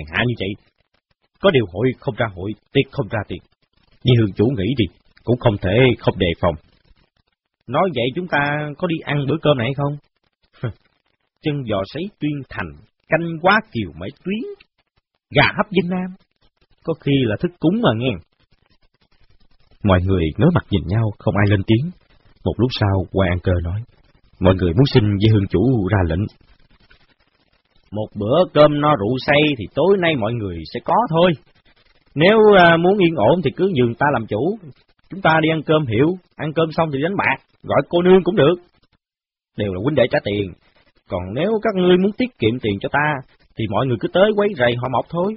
hèn hạ như vậy. Có điều hội không ra hội, tiệc không ra tiệc. Vì Hương chủ nghĩ đi, cũng không thể không đề phòng. Nói vậy chúng ta có đi ăn bữa cơm này hay không? Chân giò sấy Tuyên Thành, canh quá Kiều Mễ Tuyến, gà hấp Vân Nam, có khi là thức cúng mà nghe. Mọi người ngớ mặt nhìn nhau, không ai lên tiếng. Một lúc sau, Quan An Cơ nói, mọi người muốn xin với Hương chủ ra lệnh. Một bữa cơm no rượu say thì tối nay mọi người sẽ có thôi. Nếu muốn yên ổn thì cứ nhường ta làm chủ. Chúng ta đi ăn cơm hiểu, ăn cơm xong thì đánh bạc, gọi cô nương cũng được. Đều là huynh đệ trả tiền. Còn nếu các ngươi muốn tiết kiệm tiền cho ta, thì mọi người cứ tới quấy rầy họ Mộc thôi.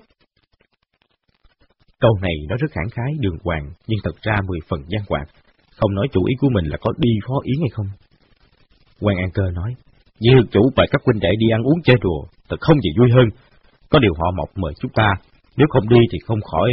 Câu này nó rất khẳng khái đường hoàng, nhưng thật ra 10 phần gian hoạt, không nói chủ ý của mình là có đi phó Yến hay không. Quan An Cơ nói, vì Hương chủ và các huynh đệ đi ăn uống chơi đùa, thật không gì vui hơn. Có điều họ Mộc mời chúng ta, nếu không đi thì không khỏi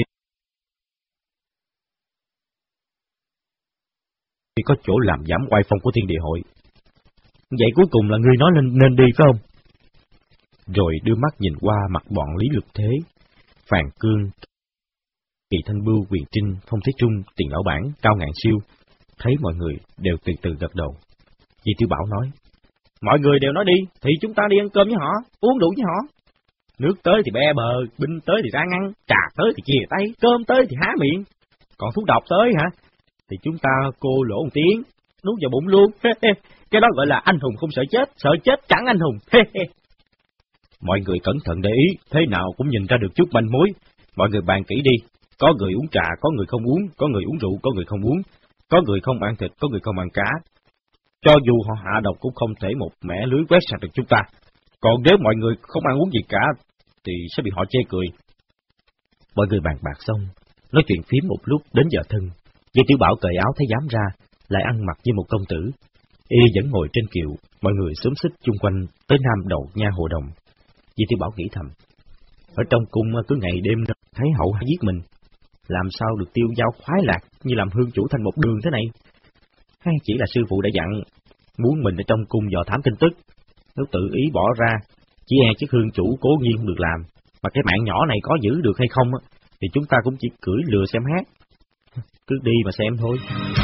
thì có chỗ làm giảm oai phong của Thiên Địa Hội. Vậy cuối cùng là ngươi nói nên đi phải không? Rồi đưa mắt nhìn qua mặt bọn Lý Lực Thế, Phàn Cương, Kỳ Thanh Bưu, Quyền Trinh, Phong Thế Trung, Tiền Lão Bản, Cao Ngạn Siêu, thấy mọi người đều từ từ gật đầu. Di Tiểu Bảo nói, mọi người đều nói đi, thì chúng ta đi ăn cơm với họ, uống rượu với họ. Nước tới thì be bờ, binh tới thì ra ngăn, trà tới thì chìa tay, cơm tới thì há miệng. Còn thuốc độc tới hả? Thì chúng ta cô lỗ một tiếng, nuốt vào bụng luôn. Cái đó gọi là anh hùng không sợ chết chẳng anh hùng. Mọi người cẩn thận để ý, thế nào cũng nhìn ra được chút manh mối. Mọi người bàn kỹ đi, có người uống trà, có người không uống, có người uống rượu, có người không uống, có người không ăn thịt, có người không ăn cá. Cho dù họ hạ độc cũng không thể một mẻ lưới quét sạch được chúng ta. Còn nếu mọi người không ăn uống gì cả, thì sẽ bị họ chê cười. Mọi người bàn bạc xong, nói chuyện phím một lúc đến giờ thân. Di Tiểu Bảo cởi áo thái giám ra, lại ăn mặc như một công tử. Y vẫn ngồi trên kiệu, mọi người xúm xích chung quanh tới Nam Đầu Nha Hồ Đồng. Di Tiểu Bảo nghĩ thầm, ở trong cung cứ ngày đêm thấy hậu giết mình, làm sao được tiêu dao khoái lạc như làm Hương chủ thành một đường thế này? Hay chỉ là sư phụ đã dặn, muốn mình ở trong cung dò thám tin tức, nếu tự ý bỏ ra, chỉ e chiếc Hương chủ cố nhiên không được làm, mà cái mạng nhỏ này có giữ được hay không thì chúng ta cũng chỉ cưỡi lừa xem hát. Cứ đi mà xem thôi.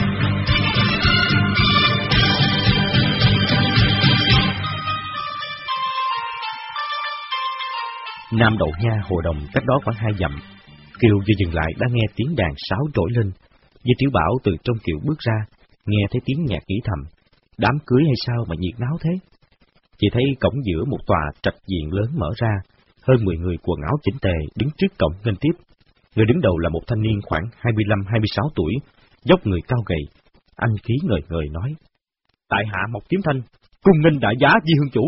Nam Đầu Nha Hồ Đồng cách đó khoảng 2 dặm. Kiều vừa dừng lại đã nghe tiếng đàn sáo trỗi lên. Di Tiểu Bảo từ trong kiệu bước ra, nghe thấy tiếng nhạc nghĩ thầm, đám cưới hay sao mà nhiệt náo thế? Chỉ thấy cổng giữa một tòa trạch viện lớn mở ra, hơn 10 người quần áo chỉnh tề đứng trước cổng nghênh tiếp. Người đứng đầu là một thanh niên khoảng 25-26 tuổi, dốc người cao gầy, anh khí ngời ngời nói, tại hạ Mộc Kiếm Thanh, cung nghênh đại giá Di Hương chủ.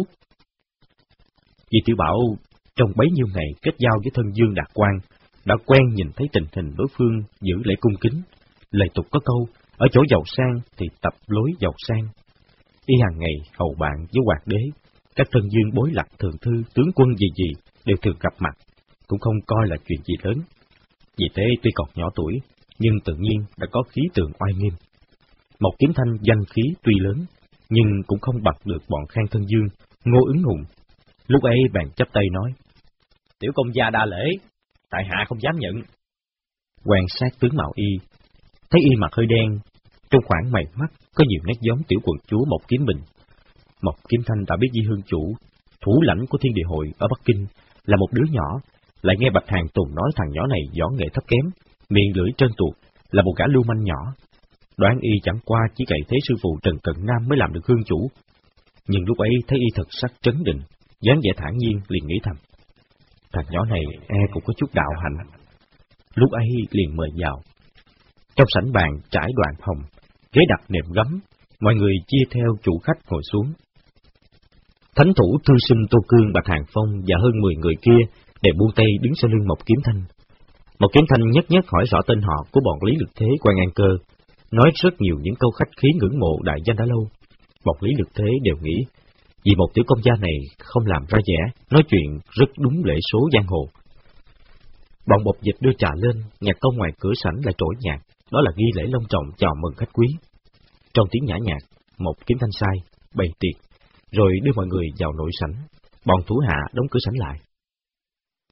Di Tiểu Bảo trong bấy nhiêu ngày kết giao với thân Dương Đạt Quan, đã quen nhìn thấy tình hình đối phương giữ lễ cung kính. Lời tục có câu, ở chỗ giàu sang thì tập lối giàu sang. Y hàng ngày hầu bạn với Hoạt Đế, các thân dương bối lạc thượng thư, tướng quân gì đều thường gặp mặt, cũng không coi là chuyện gì lớn. Vì thế tuy còn nhỏ tuổi, nhưng tự nhiên đã có khí tượng oai nghiêm. Mộc Kiếm Thanh danh khí tuy lớn, nhưng cũng không bằng được bọn Khang Thân Dương, Ngô Ứng Hùng. Lúc ấy bèn chắp tay nói, tiểu công gia đa lễ, tại hạ không dám nhận. Quan sát tướng mạo y, thấy y mặt hơi đen, trong khoảng mày mắt có nhiều nét giống tiểu quận chúa Mộc Kiếm Bình. Mộc Kiếm Thanh đã biết Di Hương chủ, thủ lãnh của Thiên Địa Hội ở Bắc Kinh, là một đứa nhỏ, lại nghe Bạch Hàn Tùng nói thằng nhỏ này võ nghệ thấp kém, miệng lưỡi trơn tuột, là một gã lưu manh nhỏ. Đoán y chẳng qua chỉ cậy thế sư phụ Trần Cận Nam mới làm được Hương chủ. Nhưng lúc ấy thấy y thật sắc trấn định, dáng vẻ thản nhiên, liền nghĩ thầm, thằng nhỏ này e cũng có chút đạo hạnh. Lúc ấy liền mời vào. Trong sảnh bàn trải đoàn hồng, ghế đặt nệm gấm, mọi người chia theo chủ khách ngồi xuống. Thánh thủ thư sinh Tô Cương, Bạch Hàn Phong và hơn 10 người kia đều buông tay đứng sau lưng Mộc Kiếm Thanh. Mộc Kiếm Thanh nhất nhất hỏi rõ tên họ của bọn Lý Lực Thế, Quan An Cơ, nói rất nhiều những câu khách khí ngưỡng mộ đại danh đã lâu. Bọn Lý Lực Thế đều nghĩ, vì một tiểu công gia này không làm ra vẻ, nói chuyện rất đúng lễ số giang hồ. Bọn bộc dịch đưa trà lên, nhạc công ngoài cửa sảnh lại trỗi nhạc, đó là ghi lễ long trọng chào mừng khách quý. Trong tiếng nhã nhạc, Mộc Kiếm Thanh sai, bày tiệc, rồi đưa mọi người vào nội sảnh. Bọn thủ hạ đóng cửa sảnh lại.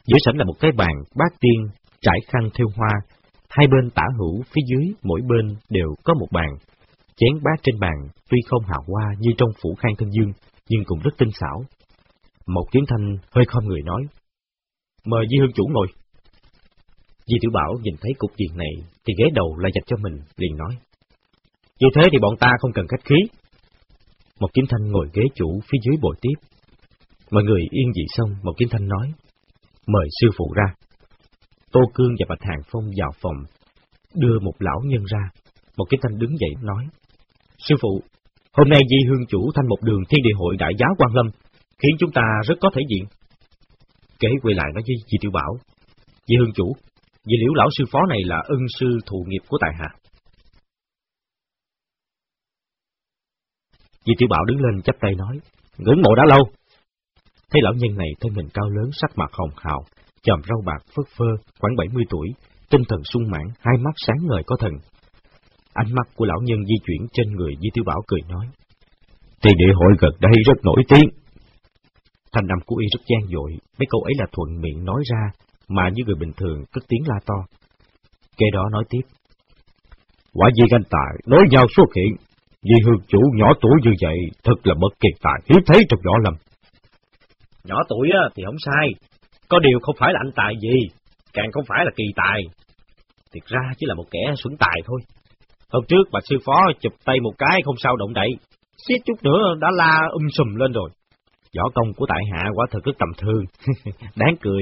Giữa sảnh là một cái bàn bát tiên trải khăn thêu hoa, hai bên tả hữu phía dưới mỗi bên đều có một bàn. Chén bát trên bàn tuy không hào hoa như trong phủ Khang Thân Dương, nhưng cũng rất tinh xảo. Một Kiếm Thanh hơi khom người nói: "Mời Di Hương chủ ngồi." Di Tiểu Bảo nhìn thấy cục diện này thì ghé đầu lại dành cho mình, liền nói: "Như thế thì bọn ta không cần khách khí." Một Kiếm Thanh ngồi ghế chủ phía dưới bồi tiếp. Mọi người yên vị xong, Một Kiếm Thanh nói: "Mời sư phụ ra." Tô Cương và Bạch Hàng Phong vào phòng, đưa một lão nhân ra. Một Kiếm Thanh đứng dậy nói: "Sư phụ, hôm nay Di Hương chủ thanh một đường Thiên Địa hội đại giáo Quan Lâm, khiến chúng ta rất có thể diện." Kế quay lại nói với Di Tiểu Bảo: "Di Hương chủ, vị Liễu lão sư phó này là ân sư thụ nghiệp của tại hạ." Di Tiểu Bảo đứng lên chắp tay nói: "Ngưỡng mộ đã lâu." Thấy lão nhân này thân hình cao lớn, sắc mặt hồng hào, chòm râu bạc phất phơ, khoảng 70 tuổi, tinh thần sung mãn, hai mắt sáng ngời có thần. Ánh mắt của lão nhân di chuyển trên người Di Tiểu Bảo, cười nói: "Thiên Địa hội gần đây rất nổi tiếng." Thanh âm của y rất gian dội, mấy câu ấy là thuận miệng nói ra, mà như người bình thường cất tiếng la to. Kế đó nói tiếp: "Quả nhiên anh tài nói nhau xuất hiện, Di Hương chủ nhỏ tuổi như vậy, thật là bậc kỳ tài hiếm thấy trong võ lâm." "Nhỏ tuổi thì không sai, có điều không phải là anh tài gì, càng không phải là kỳ tài. Thiệt ra chỉ là một kẻ xuẩn tài thôi. Hôm trước bà sư phó chụp tay một cái không sao động đậy, suýt chút nữa đã la sùm lên rồi. Võ công của tại hạ quả thật rất tầm thường." Đáng cười.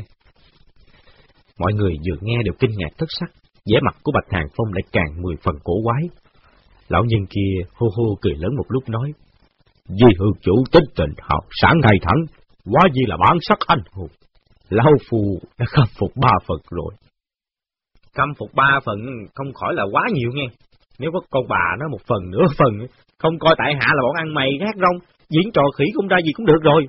Mọi người vừa nghe đều kinh ngạc thất sắc, vẻ mặt của Bạch Hàng Phong lại càng 10 phần cổ quái. Lão nhân kia hô hô cười lớn một lúc nói: "Di Hương chủ tính tình hào sảng ngay thẳng, quá gì là bản sắc anh hùng. Lão phu đã khâm phục 3 phần rồi." "Khâm phục 3 phần không khỏi là quá nhiều nghe. Nếu có con bà nó 1 phần nửa phần, không coi tại hạ là bọn ăn mày gác rong, diễn trò khỉ không ra gì cũng được rồi."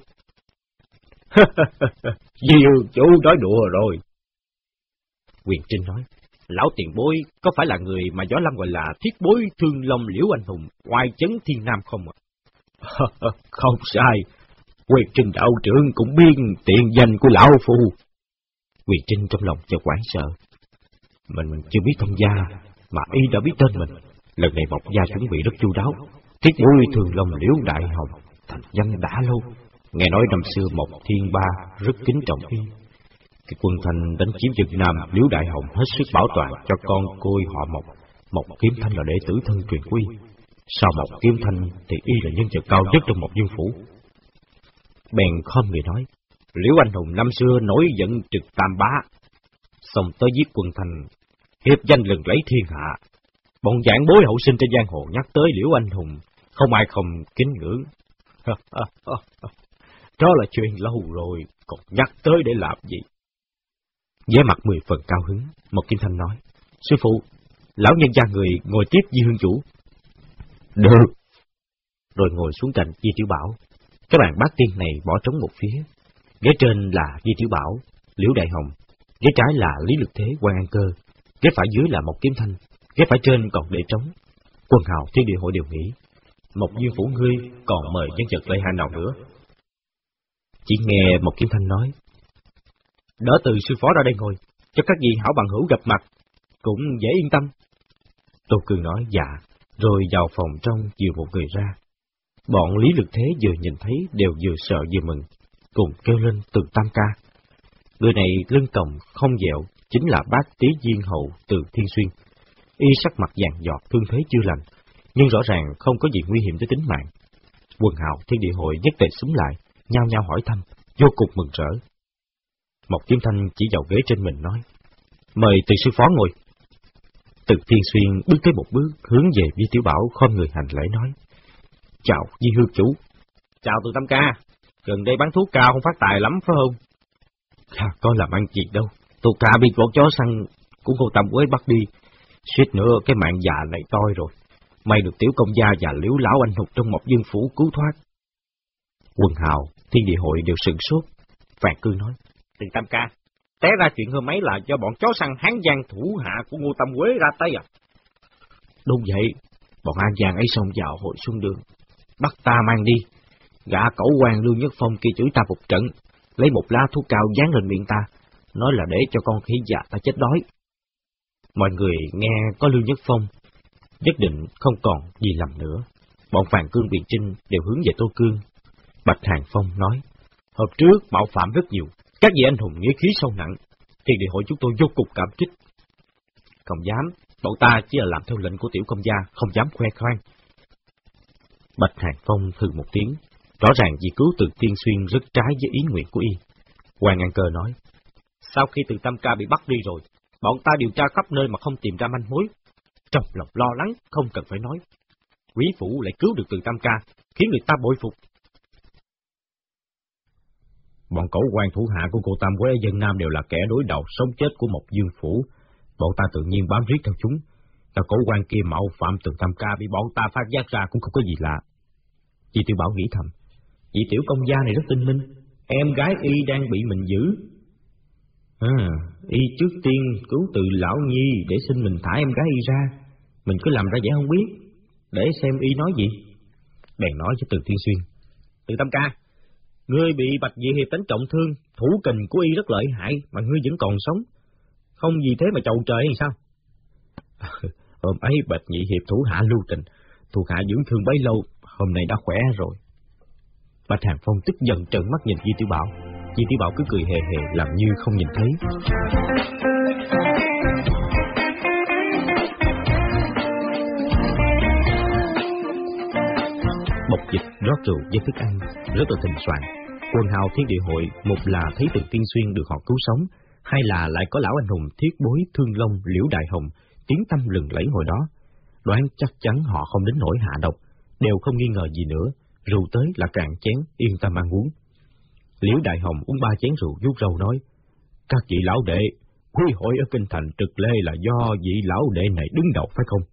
"Di Hương chủ nói đùa rồi." Quyền Trinh nói: "Lão tiền bối có phải là người mà võ lâm gọi là thiết bối Thương Long Liễu anh hùng, oai chấn thiên nam không ạ?" "Không sai, Quyền Trinh đạo trưởng cũng biết tiền danh của lão phu." Quyền Trinh trong lòng chợt hoảng sợ. Mình chưa biết thông gia, mà y đã biết tên mình. Lần này Mộc gia chuẩn bị rất chu đáo. Thiết bối Thương Long Liễu đại hồng, thành danh đã lâu. Nghe nói năm xưa Mộc Thiên Ba rất kính trọng y. Cái quân Thanh đánh chiếm Việt Nam, Liễu đại hồng hết sức bảo toàn cho con côi họ Mộc. Mộc Kiếm Thanh là đệ tử thân truyền quy. Sau Mộc Kiếm Thanh thì y là nhân vật cao nhất trong Mộc Dương phủ. Bèn khom người nói: "Liễu anh hùng năm xưa nổi giận trực Tam Bá, xong tới giết quân Thanh, hiệp danh lừng lấy thiên hạ. Bọn giảng bối hậu sinh trên giang hồ nhắc tới Liễu anh hùng, không ai không kính ngưỡng. Đó là chuyện lâu rồi, còn nhắc tới để làm gì?" Vẻ mặt 10 phần cao hứng, Một Kiếm Thanh nói: "Sư phụ, lão nhân gia người ngồi tiếp Di Hương chủ." "Được." Rồi ngồi xuống cạnh Di Tiểu Bảo. Cái bàn bát tiên này bỏ trống một phía. Ghế trên là Di Tiểu Bảo, Liễu Đại Hồng, ghế trái là Lý Lực Thế, Quan An Cơ, ghế phải dưới là Một Kiếm Thanh, ghế phải trên còn để trống. Quân hào Thiên Địa hội đều nghĩ: Mộc Dương phủ ngươi còn mời nhân vật lợi hại nào nữa? Chỉ nghe Một Kiếm Thanh nói: "Đỡ từ sư phó ra đây ngồi, cho các vị hảo bằng hữu gặp mặt, cũng dễ yên tâm." Tô Cương nói dạ, rồi vào phòng trong dìu một người ra. Bọn Lý Lực Thế vừa nhìn thấy đều vừa sợ vừa mừng, cùng kêu lên Từ Tam ca. Người này lưng còng không dẹo, chính là bác Tý Diên hậu Từ Thiên Xuyên. Y sắc mặt vàng giọt, thương thế chưa lành, nhưng rõ ràng không có gì nguy hiểm tới tính mạng. Quần hào Thiên Địa hội nhất tề súng lại, nhao nhao hỏi thăm, vô cùng mừng rỡ. Một Kiếm Thanh chỉ vào ghế trên mình nói: "Mời Từ sư phó ngồi." Từ Thiên Xuyên bước tới một bước, hướng về Di Tiểu Bảo khom người hành lễ nói: "Chào Di Hương chủ." "Chào Từ Tam ca, gần đây bán thuốc cao không phát tài lắm phải không?" "Có làm ăn gì đâu, tôi ca bị bọn chó săn của cô Tam Quế bắt đi, suýt nữa cái mạng già này toi rồi. May được Tiểu công gia và Liễu lão anh hùng trong Mộc Dương phủ cứu thoát." Quần hào Thiên Địa hội đều sửng sốt. Phàn Cương nói: "Từ Tam ca, té ra chuyện hôm ấy là do bọn chó săn Hán Giang thủ hạ của Ngô Tam Quế ra tay à?" "Đúng vậy, bọn An Giang ấy xông vào hội Xuân Đường, bắt ta mang đi. Gã cẩu quan Lương Nhất Phong kia chửi ta một trận, lấy một lá thuốc cao dán lên miệng ta, nói là để cho con khỉ già ta chết đói. Mọi người nghe có Lưu Nhất Phong, nhất định không còn gì lầm nữa. Bọn Phàn Cương Biện Trinh đều hướng về Tô Cương. Bạch Hàng Phong nói, hôm trước mạo phạm rất nhiều, các vị anh hùng nghĩa khí sâu nặng, Thiên Địa hội chúng tôi vô cùng cảm kích. Không dám, bọn ta chỉ là làm theo lệnh của tiểu công gia, không dám khoe khoang. Bạch Hàng Phong hừ một tiếng, rõ ràng vì cứu Từ Tiên Xuyên rất trái với ý nguyện của y. Hoàng An Cơ nói, sau khi Từ Tam Ca bị bắt đi rồi, bọn ta điều tra khắp nơi mà không tìm ra manh mối. Trong lòng lo lắng, không cần phải nói. Quý phủ lại cứu được Từ Tam Ca, khiến người ta bội phục. Bọn cẩu quan thủ hạ của cô Tam Quế ở Dân Nam đều là kẻ đối đầu sống chết của một dương phủ. Bọn ta tự nhiên bám riết theo chúng. Cả cẩu quan kia mạo phạm Từ Tam Ca bị bọn ta phát giác ra cũng không có gì lạ. Chị Tiểu Bảo nghĩ thầm, vị tiểu công gia này rất tinh minh, em gái y đang bị mình giữ. Y trước tiên cứu Từ lão nhi để xin mình thả em gái y ra, mình cứ làm ra vẻ không biết, để xem y nói gì. Bèn nói với Từ Thiên Xuyên, Từ Tam Ca, ngươi bị Bạch Dị Hiệp đánh trọng thương, thủ kình của y rất lợi hại mà ngươi vẫn còn sống, không vì thế mà chầu trời hay sao? Hôm ấy Bạch Dị Hiệp thủ hạ lưu tình, thuộc hạ dưỡng thương bấy lâu, hôm nay đã khỏe rồi. Bạch Hàng Phong tức giận trợn mắt nhìn Di Tiểu Bảo. Di Tiểu Bảo cứ cười hề hề làm như không nhìn thấy. Bộc dịch rót rượu với thức ăn rất là thịnh soạn. Quần hào Thiên Địa hội một là thấy Từ Tiên Xuyên được họ cứu sống, hai là lại có lão anh hùng Thiết Bối Thương Long Liễu Đại Hồng tiếng tăm lừng lẫy hồi đó, đoán chắc chắn họ không đến nỗi hạ độc, đều không nghi ngờ gì nữa. Rượu tới là cạn chén, yên tâm ăn uống. Liễu Đại Hồng uống 3 chén rượu vuốt râu nói, các vị lão đệ, quy hội ở kinh thành Trực Lê là do vị lão đệ này đứng đầu phải không?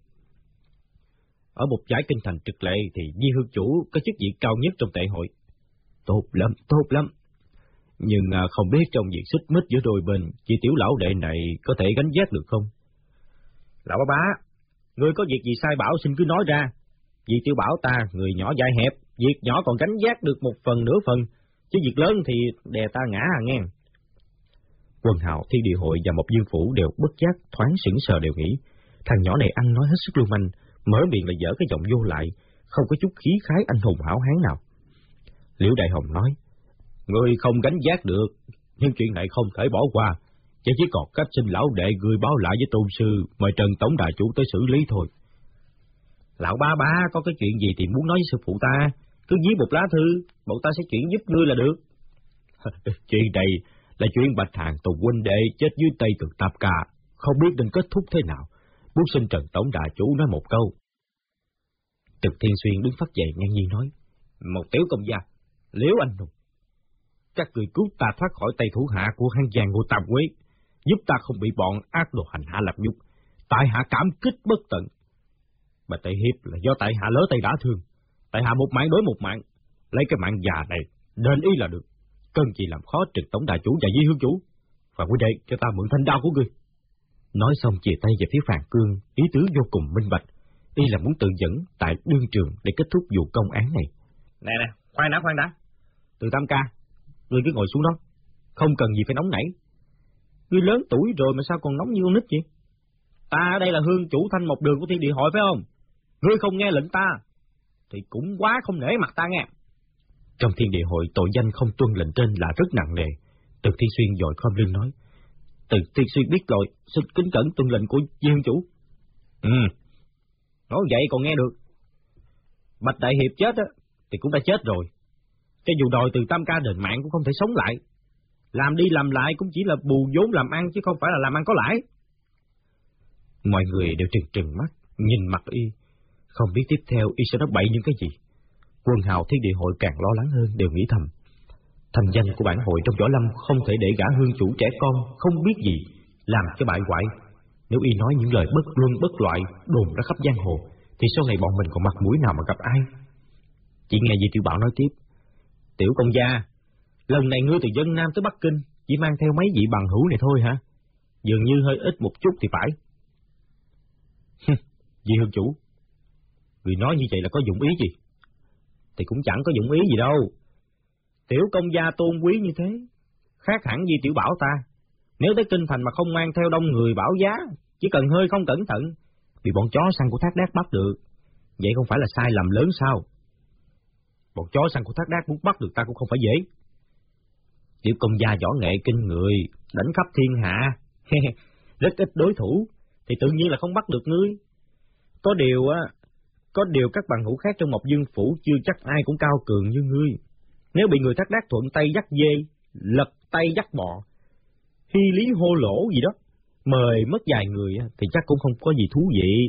Ở một giải kinh thành Trực Lệ thì Di Hương chủ có chức vị cao nhất trong tệ hội. Tốt lắm. Nhưng không biết trong việc xích mích giữa đôi bên, chị tiểu lão đệ này có thể gánh vác được không? Lão bá, ngươi có việc gì sai bảo xin cứ nói ra. Vì tiểu bảo ta người nhỏ dại hẹp, việc nhỏ còn gánh vác được một phần nửa phần, chứ việc lớn thì đè ta ngã nghe. Quần hào Thiên Địa hội và Mộc Dương phủ đều bất giác thoáng sững sờ, đều nghĩ thằng nhỏ này ăn nói hết sức lưu manh, mở miệng là dở cái giọng vô lại, không có chút khí khái anh hùng hảo hán nào. Liễu Đại Hồng nói, ngươi không gánh vác được, nhưng chuyện này không thể bỏ qua, chỉ còn cách xin lão đệ gửi báo lại với tôn sư, mời Trần tổng đại chủ tới xử lý thôi. Lão ba có cái chuyện gì thì muốn nói với sư phụ ta, cứ viết một lá thư, bọn ta sẽ chuyển giúp ngươi là được. Chuyện này là chuyện Bạch Hàng Tùng huynh đệ chết dưới tay Từ Tam Ca, không biết nên kết thúc thế nào, muốn xin Trần tổng đại chủ nói một câu. Từ Thiên Xuyên đứng phát dậy ngang nhiên nói, một tiểu công gia, Liễu anh hùng, các người cứu ta thoát khỏi tay thủ hạ của hang vàng Ngô Tam Quế, giúp ta không bị bọn ác đồ hành hạ làm nhục, tại hạ cảm kích bất tận. Mà tại hiệp là do tại hạ lỡ tay đã thương, tại hạ một mạng đối một mạng, lấy cái mạng già này đền ý là được, cần gì làm khó Trần tổng đại chủ và Di Hương chủ. Và quý đệ cho ta mượn thanh đao của ngươi. Nói xong chìa tay về phía Phàn Cương, ý tứ vô cùng minh bạch, y là muốn tự dẫn tại đương trường để kết thúc vụ công án này. Nè, khoan đã. Từ Tam Ca, ngươi cứ ngồi xuống đó, không cần gì phải nóng nảy. Ngươi lớn tuổi rồi mà sao còn nóng như con nít vậy? Ta ở đây là hương chủ Thanh Mộc Đường của Thiên Địa hội phải không? Ngươi không nghe lệnh ta thì cũng quá không nể mặt ta nghe. Trong Thiên Địa hội tội danh không tuân lệnh trên là rất nặng nề. Từ Thiên Xuyên vội khom lưng nói, Từ Thiên Xuyên biết rồi, xin kính cẩn tuân lệnh của Di Hương chủ. Nói vậy còn nghe được. Bạch đại hiệp chết á thì cũng đã chết rồi, cho dù đòi Từ Tam Ca đền mạng cũng không thể sống lại. Làm đi làm lại cũng chỉ là bù vốn làm ăn chứ không phải là làm ăn có lãi. Mọi người đều trừng mắt nhìn mặt y, không biết tiếp theo y sẽ nói bậy những cái gì. Quần hào Thiên Địa hội càng lo lắng hơn, đều nghĩ thầm, thành danh của bản hội trong võ lâm không thể để gã hương chủ trẻ con không biết gì làm cho bại hoại. Nếu y nói những lời bất luân bất loại đồn ra khắp giang hồ thì sau này bọn mình còn mặt mũi nào mà gặp ai. Chỉ nghe Di Tiểu Bảo nói tiếp, tiểu công gia, lần này ngươi từ Dân Nam tới Bắc Kinh chỉ mang theo mấy vị bằng hữu này thôi hả? Dường như hơi ít một chút thì phải. Di Hương chủ, người nói như vậy là có dụng ý gì? Thì cũng chẳng có dụng ý gì đâu. Tiểu công gia tôn quý như thế, khác hẳn Di Tiểu Bảo ta. Nếu tới kinh thành mà không mang theo đông người bảo giá, chỉ cần hơi không cẩn thận, bị bọn chó săn của Thác Đác bắt được. Vậy không phải là sai lầm lớn sao? Bọn chó săn của Thác Đác muốn bắt được ta cũng không phải dễ. Tiểu công gia võ nghệ kinh người, đánh khắp thiên hạ, rất ít đối thủ, thì tự nhiên là không bắt được ngươi. Có điều các bằng hữu khác trong Mộc Dương phủ chưa chắc ai cũng cao cường như ngươi. Nếu bị người Thác Đác thuận tay dắt dê, lật tay dắt bò, hy lý hô lỗ gì đó, mời mất vài người thì chắc cũng không có gì thú vị.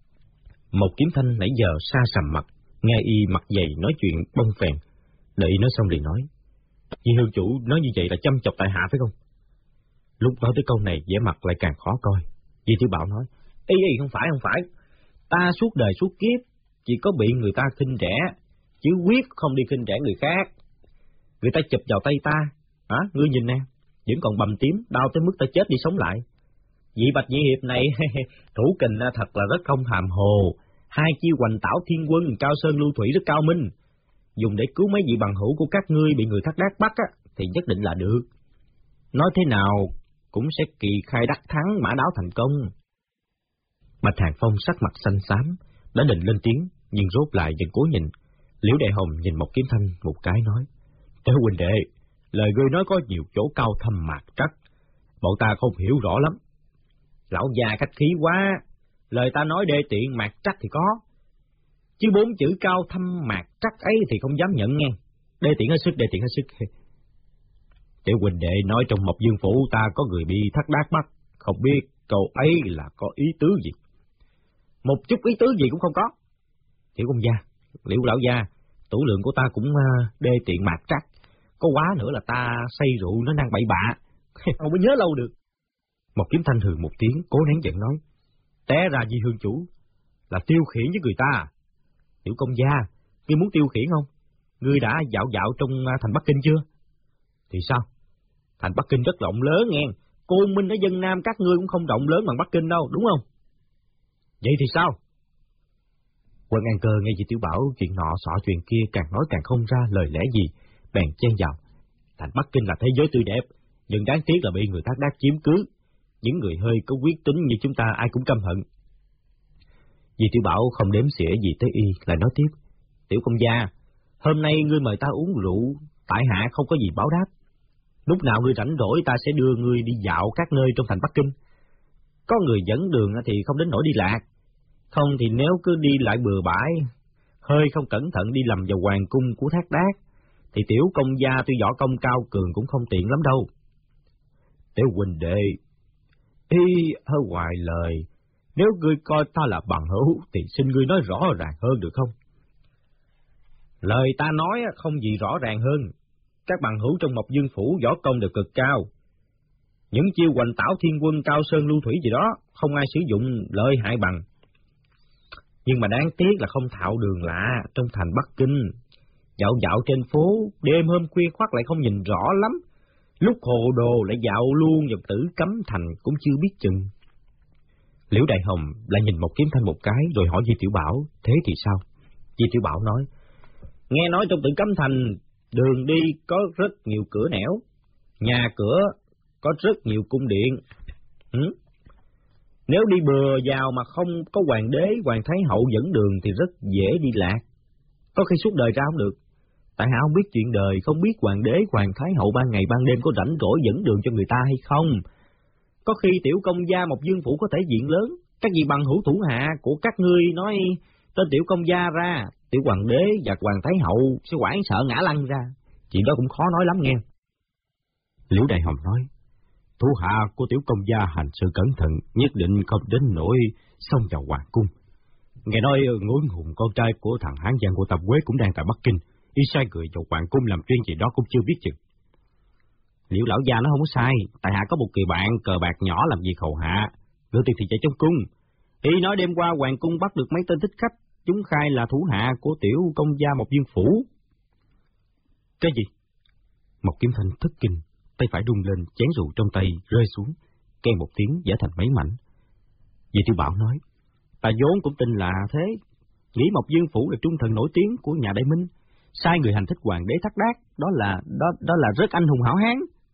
Mộc Kiếm Thanh nãy giờ sa sầm mặt, nghe y mặt dày nói chuyện bông phèn, đợi y nói xong liền nói: Di hương chủ nói như vậy là chăm chọc tại hạ phải không? Lúc nói tới câu này vẻ mặt lại càng khó coi. Di Tiểu Bảo nói: Ý không phải, ta suốt đời suốt kiếp chỉ có bị người ta khinh rẻ, chứ quyết không đi khinh rẻ người khác. Người ta chụp vào tay ta, ngươi nhìn nè, vẫn còn bầm tím, đau tới mức ta chết đi sống lại. Vị Bạch Nhị Hiệp này thủ kình thật là rất không hàm hồ, hai chiêu Hoành Tảo Thiên Quân, Cao Sơn Lưu Thủy rất cao minh, dùng để cứu mấy vị bằng hữu của các ngươi bị người Thác Đác bắt thì nhất định là được. Nói thế nào cũng sẽ kỳ khai đắc thắng, mã đáo thành công. Bạch Hàng Phong sắc mặt xanh xám, đã định lên tiếng, nhưng rốt lại vẫn cố nhìn. Liễu Đại Hồng nhìn Mộc Kiếm Thanh một cái nói: Tiểu huynh đệ, lời ngươi nói có nhiều chỗ cao thâm mạc trắc, bọn ta không hiểu rõ lắm. Lão già khách khí quá, lời ta nói đê tiện mạc trắc thì có, chứ 4 chữ cao thâm mạc trắc ấy thì không dám nhận nghe. Đê tiện hết sức. Tiểu huynh đệ nói trong Mộc Dương phủ ta có người bị Thác Đác bắt, không biết câu ấy là có ý tứ gì? Một chút ý tứ gì cũng không có. Tiểu công gia, Liễu lão gia, tủ lượng của ta cũng đê tiện mạc trắc, có quá nữa là ta say rượu nó năng bậy bạ, không có nhớ lâu được. Mộc Kiếm Thanh hừ một tiếng, cố nén giận nói: Té ra Di hương chủ là tiêu khiển với người ta. Tiểu công gia, ngươi muốn tiêu khiển không? Ngươi đã dạo trong thành Bắc Kinh chưa? Thì sao? Thành Bắc Kinh rất rộng lớn nghe, Côn Minh ở dân Nam các ngươi cũng không rộng lớn bằng Bắc Kinh đâu, đúng không? Vậy thì sao? Quân An Cơ nghe Di Tiểu Bảo chuyện nọ xọ chuyện kia, càng nói càng không ra lời lẽ gì, bèn chen vào: Thành Bắc Kinh là thế giới tươi đẹp, nhưng đáng tiếc là bị người Thác Đác chiếm cứ. Những người hơi có quyết tính như chúng ta ai cũng căm hận. Di Tiểu Bảo không đếm xỉa gì tới y, lại nói tiếp: Tiểu công gia, hôm nay ngươi mời ta uống rượu, tại hạ không có gì báo đáp. Lúc nào ngươi rảnh rỗi ta sẽ đưa ngươi đi dạo các nơi trong thành Bắc Kinh. Có người dẫn đường thì không đến nỗi đi lạc, không thì nếu cứ đi lại bừa bãi, hơi không cẩn thận đi lầm vào hoàng cung của Thác Đác, thì tiểu công gia tuy võ công cao cường cũng không tiện lắm đâu. Tiểu huynh đệ, y hơi ngoài lời, nếu ngươi coi ta là bằng hữu thì xin ngươi nói rõ ràng hơn được không? Lời ta nói không gì rõ ràng hơn. Các bằng hữu trong Mộc Dương phủ võ công đều cực cao. Những chiêu Hoành Tảo Thiên Quân, Cao Sơn Lưu Thủy gì đó không ai sử dụng lợi hại bằng. Nhưng mà đáng tiếc là không thạo đường lạ trong thành Bắc Kinh. Dạo trên phố, đêm hôm khuya khoắt lại không nhìn rõ lắm. Lúc hồ đồ lại dạo luôn vào Tử Cấm Thành cũng chưa biết chừng. Liễu Đại Hồng lại nhìn Mộc Kiếm Thanh một cái rồi hỏi Di Tiểu Bảo: Thế thì sao? Di Tiểu Bảo nói: Nghe nói trong Tử Cấm Thành, đường đi có rất nhiều cửa nẻo, nhà cửa có rất nhiều cung điện. Nếu đi bừa vào mà không có hoàng đế, hoàng thái hậu dẫn đường thì rất dễ đi lạc. Có khi suốt đời ra không được. Tại hạ không biết chuyện đời, không biết hoàng đế, hoàng thái hậu ban ngày ban đêm có rảnh rỗi dẫn đường cho người ta hay không. Có khi tiểu công gia Mộc Dương phủ có thể diện lớn, các vị bằng hữu thủ hạ của các ngươi nói tên tiểu công gia ra, tiểu hoàng đế và hoàng thái hậu sẽ hoảng sợ ngã lăn ra. Chuyện đó cũng khó nói lắm nghe. Liễu Đại Hồng nói: Thủ hạ của tiểu công gia hành sự cẩn thận, nhất định không đến nỗi xông vào hoàng cung. Nghe nói Ngôn Hùng con trai của thằng Hán Giang của Tập Quế cũng đang tại Bắc Kinh, y sai người vào hoàng cung làm chuyện gì đó cũng chưa biết chừng. Liễu lão gia nó không có sai, tại hạ có một người bạn cờ bạc nhỏ làm việc hầu hạ, gửi tiền thì chạy trong cung. Y nói đêm qua hoàng cung bắt được mấy tên thích khách, chúng khai là thủ hạ của tiểu công gia Mộc Dương phủ. Cái gì? Mộc Kiếm Thanh thất kinh, tay phải rung lên, chén rượu trong tay rơi xuống, keng một tiếng vỡ thành mấy mảnh. Di Tiểu Bảo nói: Ta vốn cũng tin là thế, nghĩ Mộc Dương phủ là trung thần nổi tiếng của nhà Đại Minh, sai người hành thích hoàng đế Thác Đác, đó là rất anh hùng hảo hán.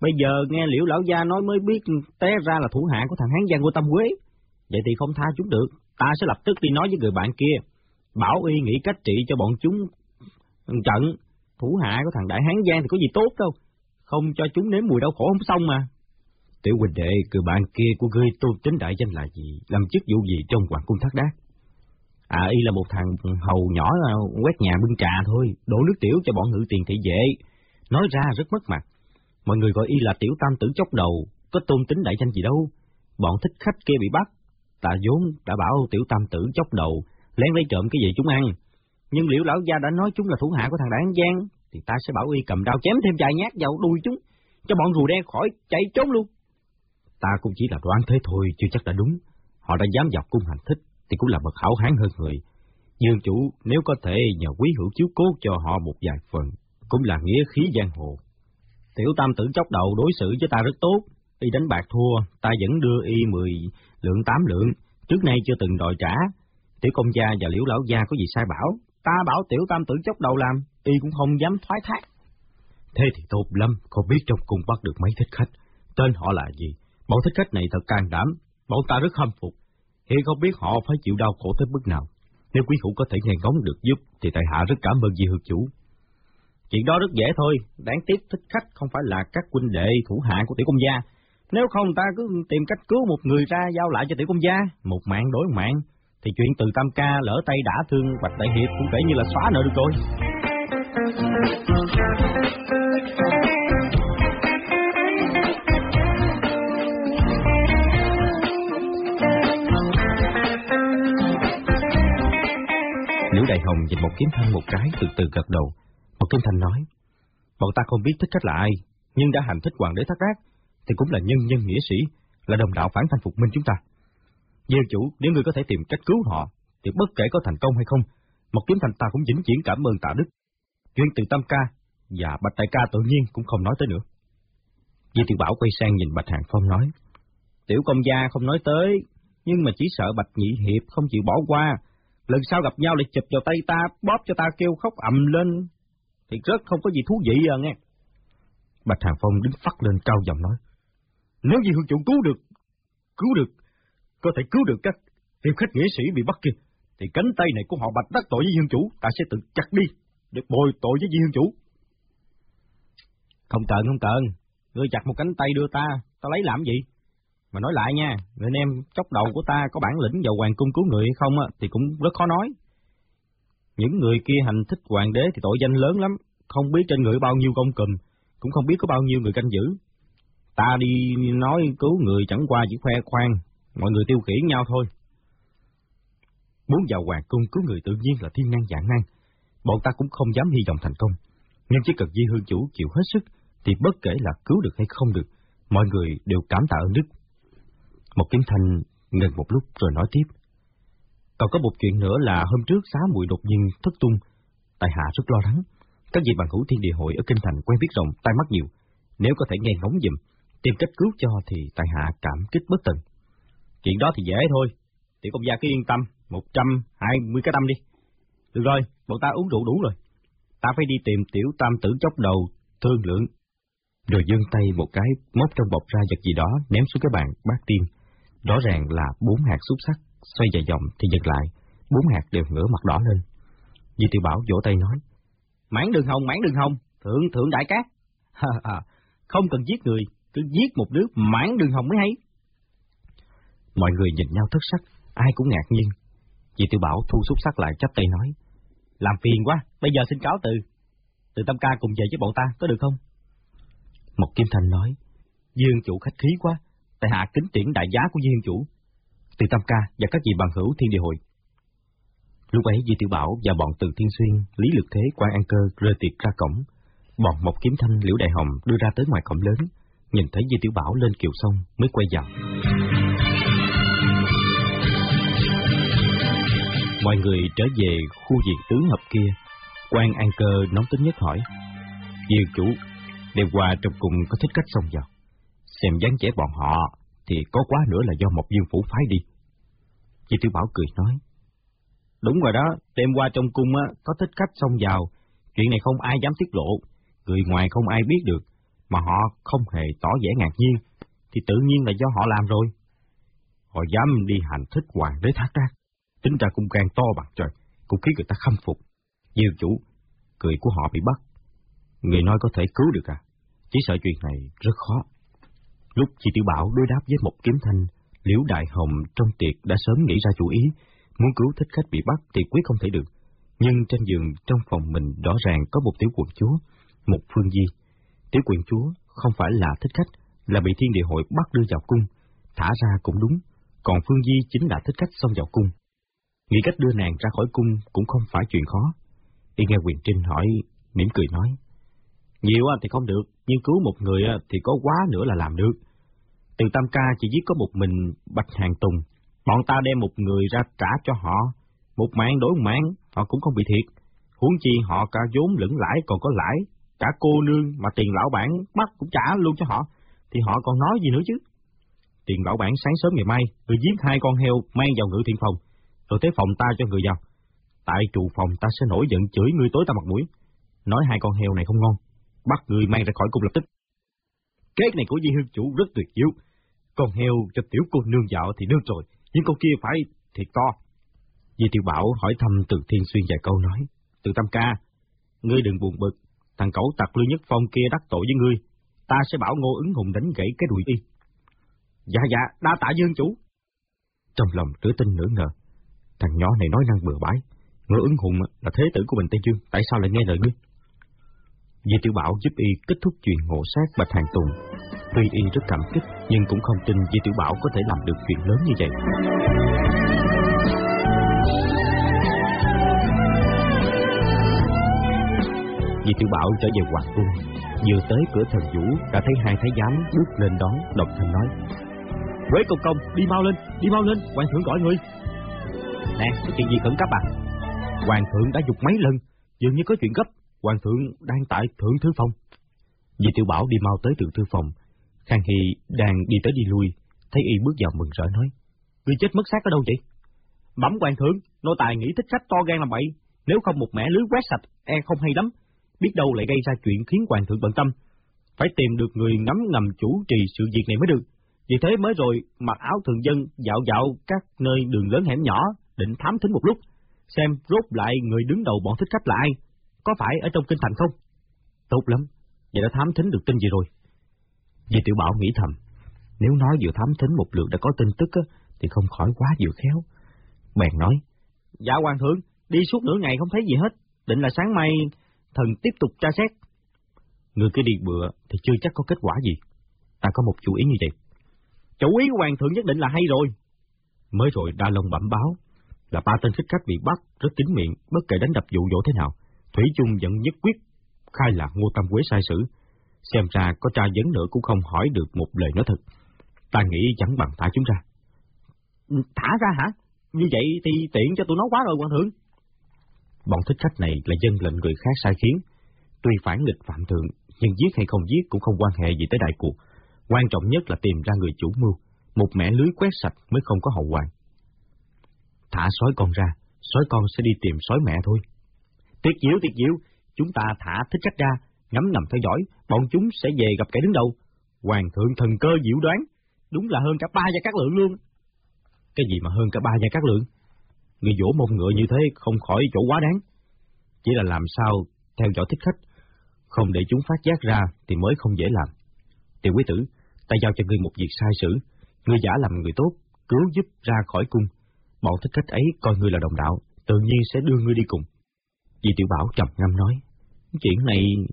Bây giờ nghe Liễu lão gia nói mới biết té ra là thủ hạ của thằng Hán Giang của Tâm Quế. Vậy thì không tha chúng được, ta sẽ lập tức đi nói với người bạn kia, bảo y nghĩ cách trị cho bọn chúng trận. Thủ hạ của thằng Đại Hán Giang thì có gì tốt đâu, không cho chúng nếm mùi đau khổ không xong mà. Tiểu huynh đệ, người bạn kia của ngươi tôn tính đại danh là gì, làm chức vụ gì trong hoàng cung Thác Đác? Y là một thằng hầu nhỏ quét nhà bưng trà thôi, đổ nước tiểu cho bọn ngự tiền thị vệ. Nói ra rất mất mặt. Mọi người gọi y là Tiểu Tam Tử chốc đầu, có tôn tính đại danh gì đâu. Bọn thích khách kia bị bắt, ta vốn đã bảo Tiểu Tam Tử chốc đầu lén lấy trộm cái gì chúng ăn. Nhưng Liễu lão gia đã nói chúng là thủ hạ của thằng Đại Hán Giang, thì ta sẽ bảo y cầm đao chém thêm vài nhát vào đuôi chúng, cho bọn rùa đen khỏi chạy trốn luôn. Ta cũng chỉ là đoán thế thôi, chưa chắc đã đúng. Họ đã dám vào cung hành thích thì cũng là bậc hảo hán hơn người. Dương chủ nếu có thể nhờ quý hữu chiếu cố cho họ một vài phần, cũng là nghĩa khí giang hồ. Tiểu Tam Tử chốc đầu đối xử với ta rất tốt, y đánh bạc thua, ta vẫn đưa y 10 lượng 8 lượng, trước nay chưa từng đòi trả. Tiểu công gia và Liễu lão gia có gì sai bảo, ta bảo Tiểu Tam Tử chốc đầu làm, y cũng không dám thoái thác. Thế thì tốt lắm, không biết trong cung bắt được mấy thích khách, tên họ là gì? Bọn thích khách này thật can đảm, bọn ta rất khâm phục. Hiện không biết họ phải chịu đau khổ tới mức nào. Nếu quý hữu có thể nghe ngóng được giúp, thì tại hạ rất cảm ơn Di Hương chủ. Chuyện đó rất dễ thôi, đáng tiếc thích khách không phải là các huynh đệ thủ hạ của Tiểu công gia. Nếu không ta cứ tìm cách cứu một người ra giao lại cho Tiểu công gia, một mạng đối một mạng, thì chuyện Từ Tam ca lỡ tay đã thương Bạch Đại Hiệp cũng kể như là xóa nợ được rồi. Liễu Đại Hồng nhìn Một Kiếm Thanh một cái, từ từ gật đầu. Một Kiếm Thanh nói, bọn ta không biết thích khách là ai, nhưng đã hành thích hoàng đế Thác Đác, thì cũng là nhân nghĩa sĩ, là đồng đạo phản thanh phục minh chúng ta. Dương chủ, nếu ngươi có thể tìm cách cứu họ, thì bất kể có thành công hay không, Một Kiếm Thanh ta cũng vĩnh viễn cảm ơn tạ đức. Chuyện Từ Tam ca và Bạch Đại ca tự nhiên cũng không nói tới nữa. Di Tiểu Bảo quay sang nhìn Bạch Hàng Phong nói, Tiểu công gia không nói tới, nhưng mà chỉ sợ Bạch Nhị Hiệp không chịu bỏ qua. Lần sau gặp nhau lại chụp vào tay ta, bóp cho ta kêu khóc ầm lên, thì rất không có gì thú vị à nghe. Bạch Hàng Phong đứng phắt lên cao giọng nói, nếu Di Hương chủ cứu được, có thể cứu được các hiệp khách nghĩa sĩ bị bắt kia, thì cánh tay này của họ Bạch đắc tội với Dương chủ, ta sẽ tự chặt đi, để bồi tội với Di Hương chủ. Không cần, ngươi chặt một cánh tay đưa ta lấy làm gì? Mà nói lại nha, người anh em chốc đầu của ta có bản lĩnh vào hoàng cung cứu người hay không thì cũng rất khó nói. Những người kia hành thích hoàng đế thì tội danh lớn lắm, không biết trên người bao nhiêu công cùm, cũng không biết có bao nhiêu người canh giữ. Ta đi nói cứu người chẳng qua chỉ khoe khoang, mọi người tiêu khiển nhau thôi. Muốn vào hoàng cung cứu người tự nhiên là thiên năng vạn năng, bọn ta cũng không dám hy vọng thành công, nhưng chỉ cần Di Hương chủ chịu hết sức, thì bất kể là cứu được hay không được, mọi người đều cảm tạ ơn đức. Một Kiếm Thanh ngừng một lúc rồi nói tiếp, còn có một chuyện nữa là hôm trước Xá muội đột nhiên thất tung, tại hạ rất lo lắng. Các vị bằng hữu Thiên Địa hội ở kinh thành quen biết rộng, tai mắt nhiều, nếu có thể nghe ngóng giùm, tìm cách cứu cho thì tại hạ cảm kích bất tận. Chuyện đó thì dễ thôi, Tiểu công gia cứ yên tâm, 120 cái tâm đi. Được rồi, bọn ta uống rượu đủ rồi, ta phải đi tìm Tiểu Tam Tử chốc đầu thương lượng. Rồi giương tay một cái, móc trong bọc ra vật gì đó ném xuống cái bàn bát tiên. Rõ ràng là 4 hạt xúc sắc, xoay vài vòng thì giật lại, 4 hạt đều ngửa mặt đỏ lên. Di Tiểu Bảo vỗ tay nói, mãn đường hồng, thượng đại cát. Không cần giết người, cứ giết một đứa mãn đường hồng mới hay. Mọi người nhìn nhau thất sắc, ai cũng ngạc nhiên. Di Tiểu Bảo thu xúc sắc lại chắp tay nói, làm phiền quá, bây giờ xin cáo từ. Từ Tam ca cùng về với bọn ta, có được không? Một Kiếm Thanh nói, Dương chủ khách khí quá, tại hạ kính tiễn đại giá của Dương chủ. Từ Tam ca và các vị bằng hữu Thiên Địa hội. Lúc ấy Di Tiểu Bảo và bọn Từ Thiên Xuyên, Lý Lực Thế, Quan An Cơ rơi tiệc ra cổng. Bọn Một Kiếm Thanh, Liễu Đại Hồng đưa ra tới ngoài cổng lớn, nhìn thấy Di Tiểu Bảo lên kiệu xong mới quay vào. Mọi người trở về khu viện tướng hợp kia. Quan An Cơ nóng tính nhất hỏi, Dương chủ, đêm qua trong cung có thích khách xông vào, xem dáng vẻ bọn họ thì có quá nữa là do Mộc Dương phủ phái đi. Di Tiểu Bảo cười nói, đúng rồi đó, đêm qua trong cung có thích khách xông vào, chuyện này không ai dám tiết lộ, người ngoài không ai biết được, mà họ không hề tỏ vẻ ngạc nhiên, thì tự nhiên là do họ làm rồi. Họ dám đi hành thích hoàng đế Thác Đác, tính ra cũng gan to bằng trời, cũng khiến người ta khâm phục. Diêu chủ, người của họ bị bắt, người nói có thể cứu được à? Chỉ sợ chuyện này rất khó. Lúc Di Tiểu Bảo đối đáp với một kiếm thanh, Liễu Đại Hồng trong tiệc đã sớm nghĩ ra chủ ý, muốn cứu thích khách bị bắt thì quyết không thể được. Nhưng trên giường trong phòng mình rõ ràng có một tiểu quận chúa, một Phương Di. Tiểu quận chúa không phải là thích khách, là bị Thiên Địa Hội bắt đưa vào cung, thả ra cũng đúng, còn Phương Di chính là thích khách xông vào cung. Nghĩ cách đưa nàng ra khỏi cung cũng không phải chuyện khó. Y nghe Huyền Trinh hỏi, mỉm cười nói, nhiều thì không được, nhưng cứu một người thì có quá nữa là làm được. Từ Tam Ca chỉ giết có một mình Bạch Hàng Tùng, bọn ta đem một người ra trả cho họ, một mạng đổi một mạng, họ cũng không bị thiệt. Huống chi họ cả vốn lẫn lãi còn có lãi, cả cô nương mà tiền lão bản bắt cũng trả luôn cho họ, thì họ còn nói gì nữa chứ. Tiền lão bản sáng sớm ngày mai, người giết 2 con heo mang vào Ngự Thiện phòng, rồi tới phòng ta cho người vào. Tại trụ phòng ta sẽ nổi giận chửi ngươi tối ta mặt mũi, nói 2 con heo này không ngon, bắt người mang ra khỏi cung lập tức. Kế này của Di Hương chủ rất tuyệt diệu, con heo cho tiểu cô nương dạo thì được rồi, nhưng con kia phải thiệt to. Di Tiểu Bảo hỏi thăm Từ Thiên Xuyên vài câu nói, Từ Tam Ca, ngươi đừng buồn bực, thằng cẩu tặc Lưu Nhất Phong kia đắc tội với ngươi, ta sẽ bảo Ngô Ứng Hùng đánh gãy cái đùi y. Dạ, đa tạ Dương chủ. Trong lòng nửa tin nửa ngờ, thằng nhỏ này nói năng bừa bãi, Ngô Ứng Hùng là thế tử của Bình Tây Dương, tại sao lại nghe lời ngươi? Di Tiểu Bảo giúp y kết thúc chuyện ngộ sát Bạch Hàng Tùng. Tuy y rất cảm kích, nhưng cũng không tin Di Tiểu Bảo có thể làm được chuyện lớn như vậy. Di Tiểu Bảo trở về hoàng cung, vừa tới cửa Thần Vũ đã thấy 2 thái giám bước lên đón, đồng thanh nói, Quế Công Công, đi mau lên, hoàng thượng gọi ngươi. Nè, có chuyện gì khẩn cấp à? Hoàng thượng đã dục mấy lần, dường như có chuyện gấp, hoàng thượng đang tại thượng thư phòng. Di Tiểu Bảo đi mau tới thượng thư phòng. Khang Hy đang đi tới đi lui, thấy y bước vào mừng rỡ nói, ngươi chết mất xác ở đâu vậy? Bẩm hoàng thượng, nô tài nghĩ thích khách to gan làm bậy, nếu không một mẻ lưới quét sạch e không hay lắm, biết đâu lại gây ra chuyện khiến hoàng thượng bận tâm. Phải tìm được người ngầm chủ trì sự việc này mới được. Vì thế mới rồi mặc áo thường dân dạo các nơi đường lớn hẻm nhỏ, định thám thính một lúc, xem rốt lại người đứng đầu bọn thích khách là ai, có phải ở trong kinh thành không? Tốt lắm, vậy đã thám thính được tin gì rồi? Di Tiểu Bảo nghĩ thầm, nếu nói vừa thám thính một lượt đã có tin tức thì không khỏi quá vừa khéo. Bèn nói, dạ hoàng thượng, đi suốt nửa ngày không thấy gì hết, định là sáng mai thần tiếp tục tra xét. Người cứ đi bựa thì chưa chắc có kết quả gì. Ta có một chủ ý như vậy. Chủ ý của hoàng thượng nhất định là hay rồi. Mới rồi Đa Long bẩm báo là 3 tên thích khách bị bắt rất kín miệng, bất kể đánh đập dụ dỗ thế nào, thủy chung vẫn nhất quyết khai là Ngô Tam Quế sai sử. Xem ra có tra vấn nữa cũng không hỏi được một lời nói thật. Ta nghĩ chẳng bằng thả chúng ra. Thả ra hả? Như vậy thì tiện cho tụi nó quá rồi hoàng thượng. Bọn thích khách này là dân lệnh người khác sai khiến, tuy phản nghịch phạm thượng, nhưng giết hay không giết cũng không quan hệ gì tới đại cuộc. Quan trọng nhất là tìm ra người chủ mưu, một mẻ lưới quét sạch mới không có hậu hoạn. Thả sói con ra, sói con sẽ đi tìm sói mẹ thôi. Tuyệt diệu, chúng ta thả thích khách ra, ngấm ngầm theo dõi, bọn chúng sẽ về gặp kẻ đứng đầu. Hoàng thượng thần cơ diệu đoán, đúng là hơn cả 3 Gia Cát Lượng luôn. Cái gì mà hơn cả 3 Gia Cát Lượng? Người vỗ mông ngựa như thế không khỏi chỗ quá đáng. Chỉ là làm sao theo dõi thích khách, không để chúng phát giác ra thì mới không dễ làm. Tiểu quý tử, ta giao cho ngươi một việc sai sử, ngươi giả làm người tốt, cứu giúp ra khỏi cung. Bọn thích khách ấy coi ngươi là đồng đạo, tự nhiên sẽ đưa ngươi đi cùng. Di Tiểu Bảo trầm ngâm nói, chuyện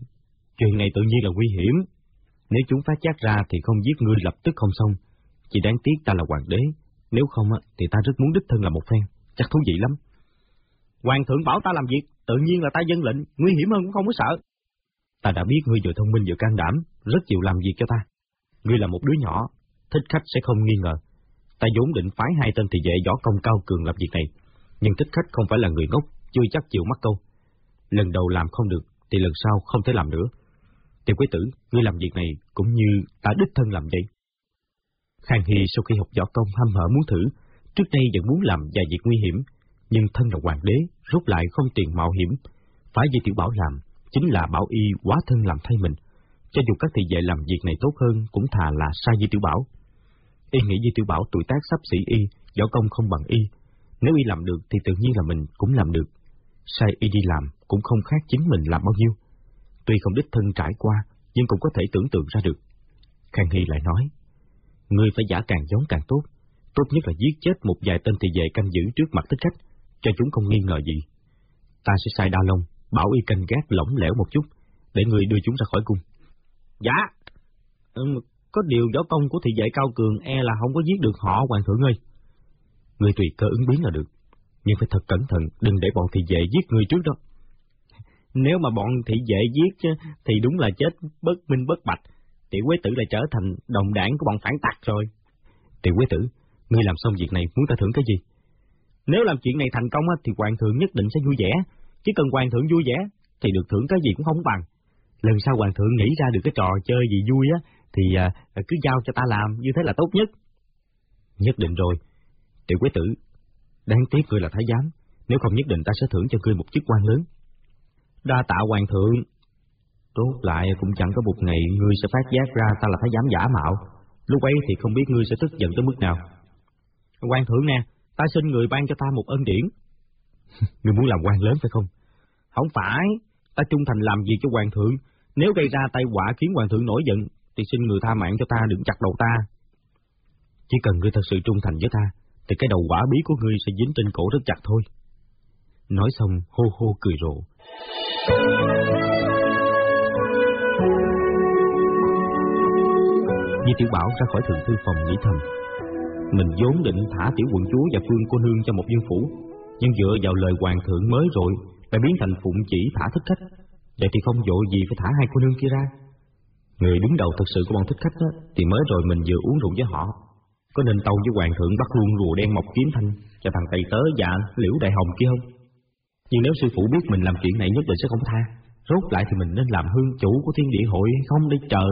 này tự nhiên là nguy hiểm. Nếu chúng phát giác ra thì không giết ngươi lập tức không xong. Chỉ đáng tiếc ta là hoàng đế, nếu không thì ta rất muốn đích thân làm một phen, chắc thú vị lắm. Hoàng thượng bảo ta làm việc, tự nhiên là ta dân lệnh, nguy hiểm hơn cũng không có sợ. Ta đã biết ngươi vừa thông minh vừa can đảm, rất chịu làm việc cho ta. Ngươi là một đứa nhỏ, thích khách sẽ không nghi ngờ. Ta vốn định phái 2 tên thị vệ võ công cao cường làm việc này, nhưng thích khách không phải là người ngốc, chưa chắc chịu mắc câu. Lần đầu làm không được, thì lần sau không thể làm nữa. Tiểu quý tử, ngươi làm việc này cũng như ta đích thân làm vậy. Khang Hy sau khi học võ công hăm hở muốn thử, trước đây vẫn muốn làm vài việc nguy hiểm, nhưng thân là hoàng đế, rút lại không tiền mạo hiểm. Phải Di Tiểu Bảo làm, chính là bảo y hóa thân làm thay mình. Cho dù các thị vệ làm việc này tốt hơn, cũng thà là sai Di Tiểu Bảo. Y nghĩ Di Tiểu Bảo tuổi tác xấp xỉ y, võ công không bằng y. Nếu y làm được thì tự nhiên là mình cũng làm được. Sai y đi làm cũng không khác chính mình làm bao nhiêu. Tuy không đích thân trải qua, nhưng cũng có thể tưởng tượng ra được. Khang Hy lại nói, ngươi phải giả càng giống càng tốt. Tốt nhất là giết chết một vài tên thị vệ canh giữ trước mặt thích khách, cho chúng không nghi ngờ gì. Ta sẽ sai Đa Long, bảo y canh gác lỏng lẻo một chút, để ngươi đưa chúng ra khỏi cung. Dạ, có điều võ công của thị vệ cao cường e là không có giết được họ, hoàng thượng ơi. Ngươi tùy cơ ứng biến là được, nhưng phải thật cẩn thận, đừng để bọn thị vệ giết ngươi trước đó. Nếu mà bọn thị vệ giết thì đúng là chết bất minh bất bạch, Tiểu Quế Tử lại trở thành đồng đảng của bọn phản tặc rồi. Tiểu Quế Tử, ngươi làm xong việc này muốn ta thưởng cái gì? Nếu làm chuyện này thành công thì hoàng thượng nhất định sẽ vui vẻ. Chỉ cần hoàng thượng vui vẻ thì được thưởng cái gì cũng không bằng. Lần sau hoàng thượng nghĩ ra được cái trò chơi gì vui thì cứ giao cho ta làm, như thế là tốt nhất. Nhất định rồi. Tiểu Quế Tử, đáng tiếc ngươi là thái giám, nếu không nhất định ta sẽ thưởng cho ngươi một chức quan lớn. Đa tạ hoàng thượng. Tốt lại cũng chẳng có một ngày ngươi sẽ phát giác ra ta là thái giám giả mạo. Lúc ấy thì không biết ngươi sẽ tức giận tới mức nào. Hoàng thượng nè, ta xin người ban cho ta một ân điển. Ngươi muốn làm quan lớn phải không? Không phải, ta trung thành làm việc cho hoàng thượng. Nếu gây ra tai họa khiến hoàng thượng nổi giận, thì xin người tha mạng cho ta, đừng chặt đầu ta. Chỉ cần ngươi thật sự trung thành với ta, thì cái đầu quả bí của ngươi sẽ dính trên cổ rất chặt thôi. Nói xong hô hô cười rộ. Di Tiểu Bảo ra khỏi thượng thư phòng nghĩ thầm, mình vốn định thả tiểu quận chúa và Phương cô nương cho một dương phủ, nhưng dựa vào lời hoàng thượng mới rồi lại biến thành phụng chỉ thả thích khách. Vậy thì không vội gì phải thả hai cô nương kia ra. Người đứng đầu thật sự của bọn thích khách thì mới rồi mình vừa uống rượu với họ. Có nên tâu với hoàng thượng bắt luôn rùa đen mọc kiếm thanh cho thằng Tây Tớ dạ Liễu Đại Hồng kia không? Nhưng nếu sư phụ biết mình làm chuyện này nhất định sẽ không tha. Rốt lại thì mình nên làm hương chủ của Thiên Địa Hội hay không đây trời?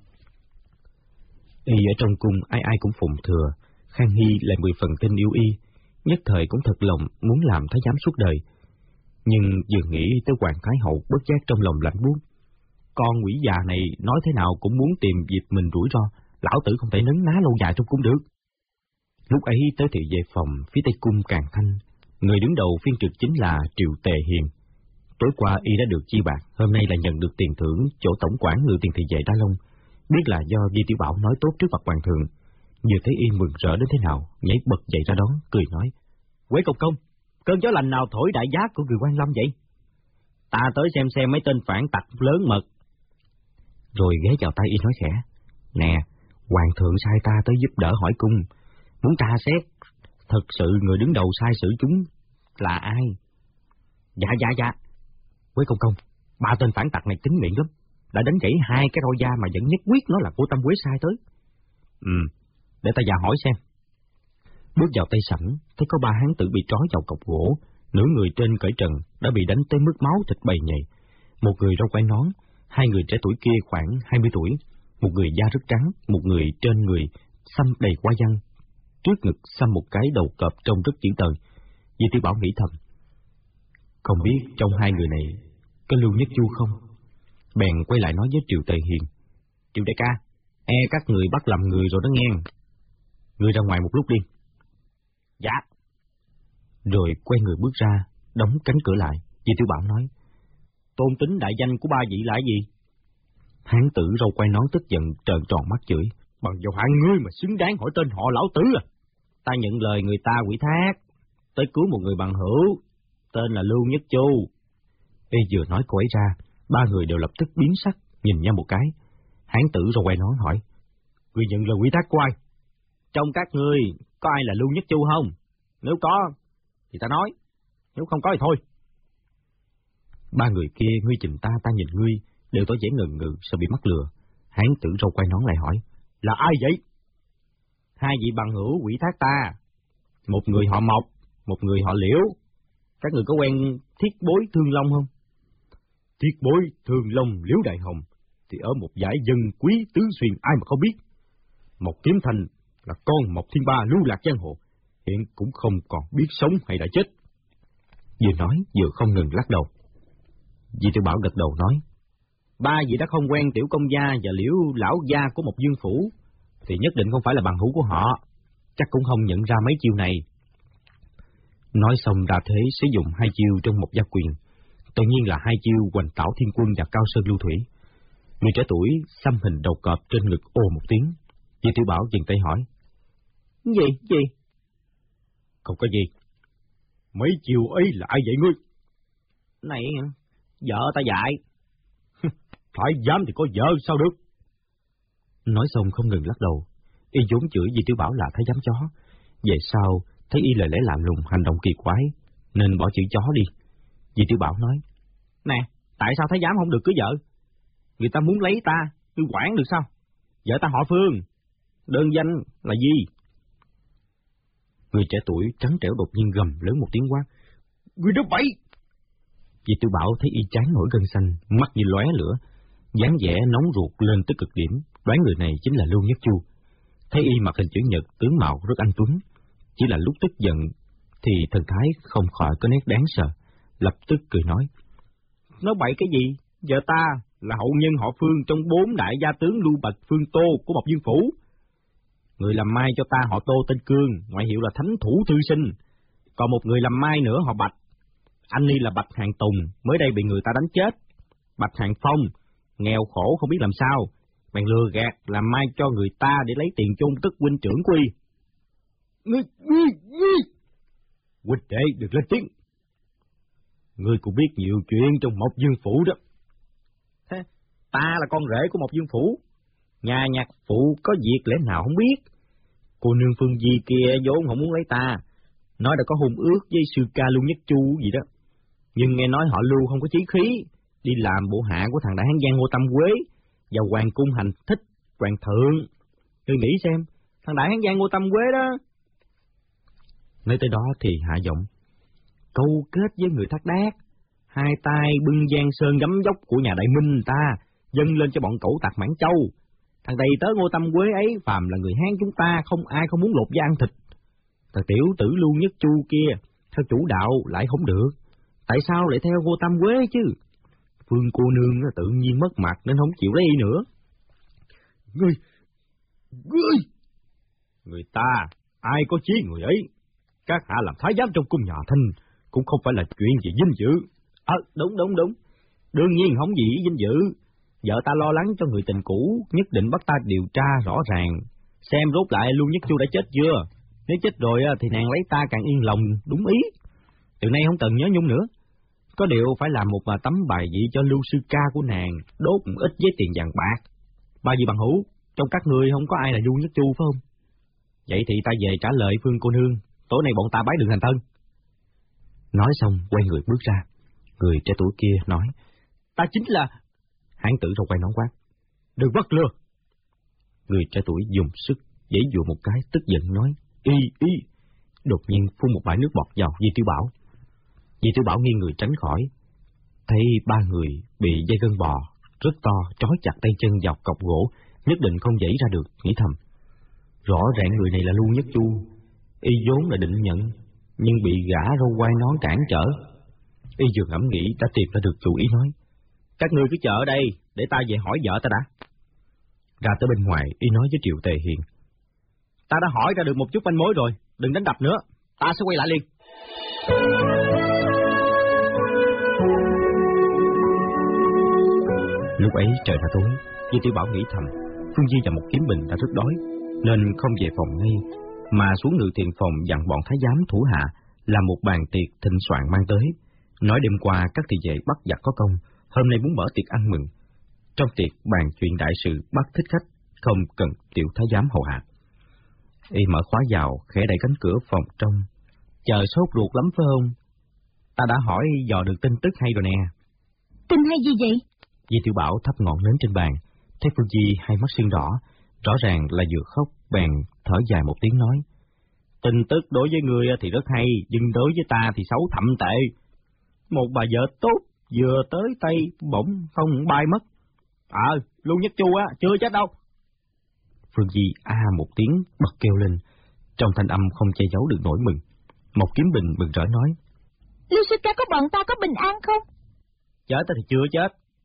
Y ở trong cung ai ai cũng phụng thừa. Khang Hy lại 10 phần tin yêu y, nhất thời cũng thật lòng muốn làm thái giám suốt đời. Nhưng vừa nghĩ tới Hoàng Thái Hậu bất giác trong lòng lạnh buốt. Con quỷ già này nói thế nào cũng muốn tìm dịp mình rủi ro, lão tử không thể nấn ná lâu dài trong cung được. Lúc ấy tới thị vệ phòng phía tây cung Càng Thanh, người đứng đầu phiên trực chính là Triệu Tề Hiền. Tối qua y đã được chi bạc, hôm nay là nhận được tiền thưởng chỗ tổng quản ngự tiền thị vệ Đa Long. Biết là do Di Tiểu Bảo nói tốt trước mặt hoàng thượng, vừa thấy y mừng rỡ đến thế nào, nhảy bật dậy ra đón, cười nói: Quế công công, cơn gió lành nào thổi đại giác của người Quan Lâm vậy? Ta tới xem mấy tên phản tặc lớn mật. Rồi ghé vào tay y nói khẽ: Nè, hoàng thượng sai ta tới giúp đỡ hỏi cung, muốn tra xét thật sự người đứng đầu sai xử chúng là ai. Dạ. Quế công công, 3 tên phản tặc này tính miệng lắm, đã đánh gãy 2 cái roi da mà vẫn nhất quyết nó là của Tâm Quế sai tới. Để ta vào hỏi xem. Bước vào tây sảnh, thấy có 3 hán tử bị trói vào cọc gỗ, nửa người trên cởi trần, đã bị đánh tới mức máu thịt bầy nhầy. Một người râu quai nón, 2 người trẻ tuổi kia khoảng 20 tuổi, một người da rất trắng, một người trên người xăm đầy hoa văn, trước ngực xăm một cái đầu cọp trông rất dữ tợn. Di Tiểu Bảo nghĩ thầm, không biết trong 2 người này có Lưu Nhất Chu không? Bèn quay lại nói với Triệu Tề Hiền: Triệu đại ca, các người bắt làm người rồi đó nghe. Ngươi ra ngoài một lúc đi. Dạ. Rồi quay người bước ra, đóng cánh cửa lại. Di Tiểu Bảo nói: Tôn tính đại danh của 3 vị là gì? Hán tử râu quai nón tức giận trợn tròn mắt chửi: Bằng vào hạng ngươi mà xứng đáng hỏi tên họ lão tử à? Ta nhận lời người ta ủy thác tới cứu một người bằng hữu, tên là Lưu Nhất Chu. Y vừa nói cô ấy ra, 3 người đều lập tức biến sắc, nhìn nhau một cái. Hán tử râu quai nón hỏi: Ngươi nhận lời ủy thác của ai? Trong các ngươi có ai là Lưu Nhất Chu không? Nếu có thì ta nói, nếu không có thì thôi. 3 người kia ngươi nhìn ta, ta nhìn ngươi, đều tỏ vẻ ngần ngừ sợ bị mắc lừa. Hán tử râu quai nón lại hỏi: Là ai vậy? 2 vị bằng hữu ủy thác ta, một người họ Mộc, một người họ Liễu. Các người có quen Thiết Bối Thương Long không? Thiết Bối Thương Long Liễu Đại Hồng thì ở một dải dân quý tứ xuyên, ai mà không biết. Mộc Kiếm Thanh là con Mộc Thiên Ba lưu lạc giang hồ, hiện cũng không còn biết sống hay đã chết. Vừa nói vừa không ngừng lắc đầu. Di Tiểu Bảo gật đầu nói: ba vị đã không quen Tiểu công gia và Liễu lão gia của một dương phủ, thì nhất định không phải là bằng hữu của họ, chắc cũng không nhận ra mấy chiêu này. Nói xong ra thế sử dụng hai chiêu trong một gia quyền, tự nhiên là hai chiêu Hoành Tảo Thiên Quân và Cao Sơn Lưu Thủy. Người trẻ tuổi xăm hình đầu cọp trên ngực ồ một tiếng. Di Tiểu Bảo dừng tay hỏi: Gì? Không có gì. Mấy chiêu ấy là ai dạy ngươi? Này, vợ ta dạy. Phải dám thì có vợ sao được? Nói xong không ngừng lắc đầu. Y vốn chửi Di Tiểu Bảo là thái giám chó. Về sau thấy y lời lẽ lạ lùng, hành động kỳ quái, nên bỏ chữ chó đi. Di Tiểu Bảo nói: Nè, tại sao thái giám không được cưới vợ? Người ta muốn lấy ta, tôi quản được sao? Vợ ta họ Phương, đơn danh là gì? Người trẻ tuổi trắng trẻo đột nhiên gầm lớn một tiếng quát: Người đó bậy! Di Tiểu Bảo thấy y chán nổi gân xanh, mắt như lóe lửa, dáng vẻ nóng ruột lên tới cực điểm, đoán người này chính là Lưu Nhất Chu. Thấy y mặc hình chữ nhật, tướng mạo rất anh tuấn, chỉ là lúc tức giận thì thần thái không khỏi có nét đáng sợ, lập tức cười nói: Nói bậy cái gì? Vợ ta là hậu nhân họ Phương trong 4 đại gia tướng Lưu Bạch Phương Tô của Mộc Dương Phủ. Người làm mai cho ta họ Tô tên Cương, ngoại hiệu là Thánh Thủ Thư Sinh. Còn một người làm mai nữa họ Bạch. Anh y là Bạch Hàng Tùng, mới đây bị người ta đánh chết. Bạch Hàng Phong, nghèo khổ không biết làm sao, bèn lừa gạt làm mai cho người ta để lấy tiền chôn tức huynh trưởng của y. Ngươi! Huynh đệ đừng lên tiếng. Ngươi cũng biết nhiều chuyện trong Mộc Dương Phủ đó. Thế, ta là con rể của Mộc Dương Phủ. Nhà nhạc phụ có việc lẽ nào không biết. Cô nương Phương Di kia vốn không muốn lấy ta, nói đã có hôn ước với sư ca Lưu Nhất Chu gì đó. Nhưng nghe nói họ Lưu không có chí khí, đi làm bộ hạ của thằng đại hán Giang Ngô Tâm Quế, vào hoàng cung hành thích hoàng thượng. Tôi nghĩ xem, thằng đại hán Giang Ngô Tâm Quế đó. Nói tới đó thì hạ giọng: Câu kết với người Thác Đác, hai tay bưng Giang Sơn gấm dốc của nhà Đại Minh ta, dâng lên cho bọn cẩu tặc Mãn Châu. Thằng đầy tớ Ngô Tâm Quế ấy, phàm là người Hán chúng ta, không ai không muốn lột da ăn thịt. Thằng tiểu tử Lưu Nhất Chu kia, theo chủ đạo lại không được. Tại sao lại theo Ngô Tâm Quế chứ? Phương cô nương tự nhiên mất mặt nên không chịu lấy y nữa. Người ta, ai có chí người ấy. Các hạ làm thái giám trong cung nhà Thanh, cũng không phải là chuyện gì vinh dự. Đúng. Đương nhiên không gì vinh dự. Vợ ta lo lắng cho người tình cũ, nhất định bắt ta điều tra rõ ràng, xem rốt lại Lưu Nhất Chu đã chết chưa. Nếu chết rồi thì nàng lấy ta càng yên lòng, đúng ý. Từ nay không cần nhớ nhung nữa. Có điều phải làm một tấm bài vị cho Lưu sư ca của nàng, đốt một ít với tiền vàng bạc. Ba vị bằng hữu, trong các người không có ai là Lưu Nhất Chu phải không? Vậy thì ta về trả lời Phương cô nương, tối nay bọn ta bái đường thành thân. Nói xong quay người bước ra. Người trẻ tuổi kia nói: Ta chính là... Hán tử rồi quay nón quát: Đừng bắt lừa! Người trẻ tuổi dùng sức giãy giụa một cái, tức giận nói: Y! Đột nhiên phun một bãi nước bọt vào Di Tiểu Bảo. Di Tiểu Bảo nghiêng người tránh khỏi, thấy ba người bị dây gân bò rất to trói chặt tay chân vào cọc gỗ, nhất định không giãy ra được, nghĩ thầm: Rõ ràng người này là Lưu Nhất Chu. Y vốn là định nhận, nhưng bị gã râu quai nón cản trở. Y vừa ngẫm nghĩ đã tìm ra được chủ ý, nói: Các ngươi cứ chờ ở đây, để ta về hỏi vợ ta đã. Ra tới bên ngoài, y nói với Triệu Tề Hiền: Ta đã hỏi ra được một chút manh mối rồi, đừng đánh đập nữa, ta sẽ quay lại liền. Lúc ấy trời đã tối, Di Tiểu Bảo nghĩ thầm, Phương Di và một kiếm bình đã rất đói, nên không về phòng ngay, mà xuống ngự thiện phòng dặn bọn thái giám thủ hạ làm một bàn tiệc thịnh soạn mang tới, nói đêm qua các thị vệ bắt giặc có công, hôm nay muốn mở tiệc ăn mừng. Trong tiệc bàn chuyện đại sự, bắt thích khách, không cần tiểu thái giám hầu hạ. Y mở khóa vào, khẽ đẩy cánh cửa phòng trong. Chờ sốt ruột lắm phải không? Ta đã hỏi dò được tin tức hay rồi nè. Tin hay gì vậy? Di Tiểu Bảo thắp ngọn nến trên bàn, thấy Phương Di hai mắt sưng đỏ, rõ ràng là vừa khóc, bèn thở dài một tiếng nói: Tin tức đối với ngươi thì rất hay, nhưng đối với ta thì xấu thậm tệ. Một bà vợ tốt vừa tới tay bỗng không bay mất. Lưu Nhất Chu chưa chết đâu. Phương Di một tiếng bật kêu lên, trong thanh âm không che giấu được nỗi mừng. Một kiếm bình mừng rỡ nói: Lưu sư ca có bọn ta có bình an không? Chết thì chưa chết,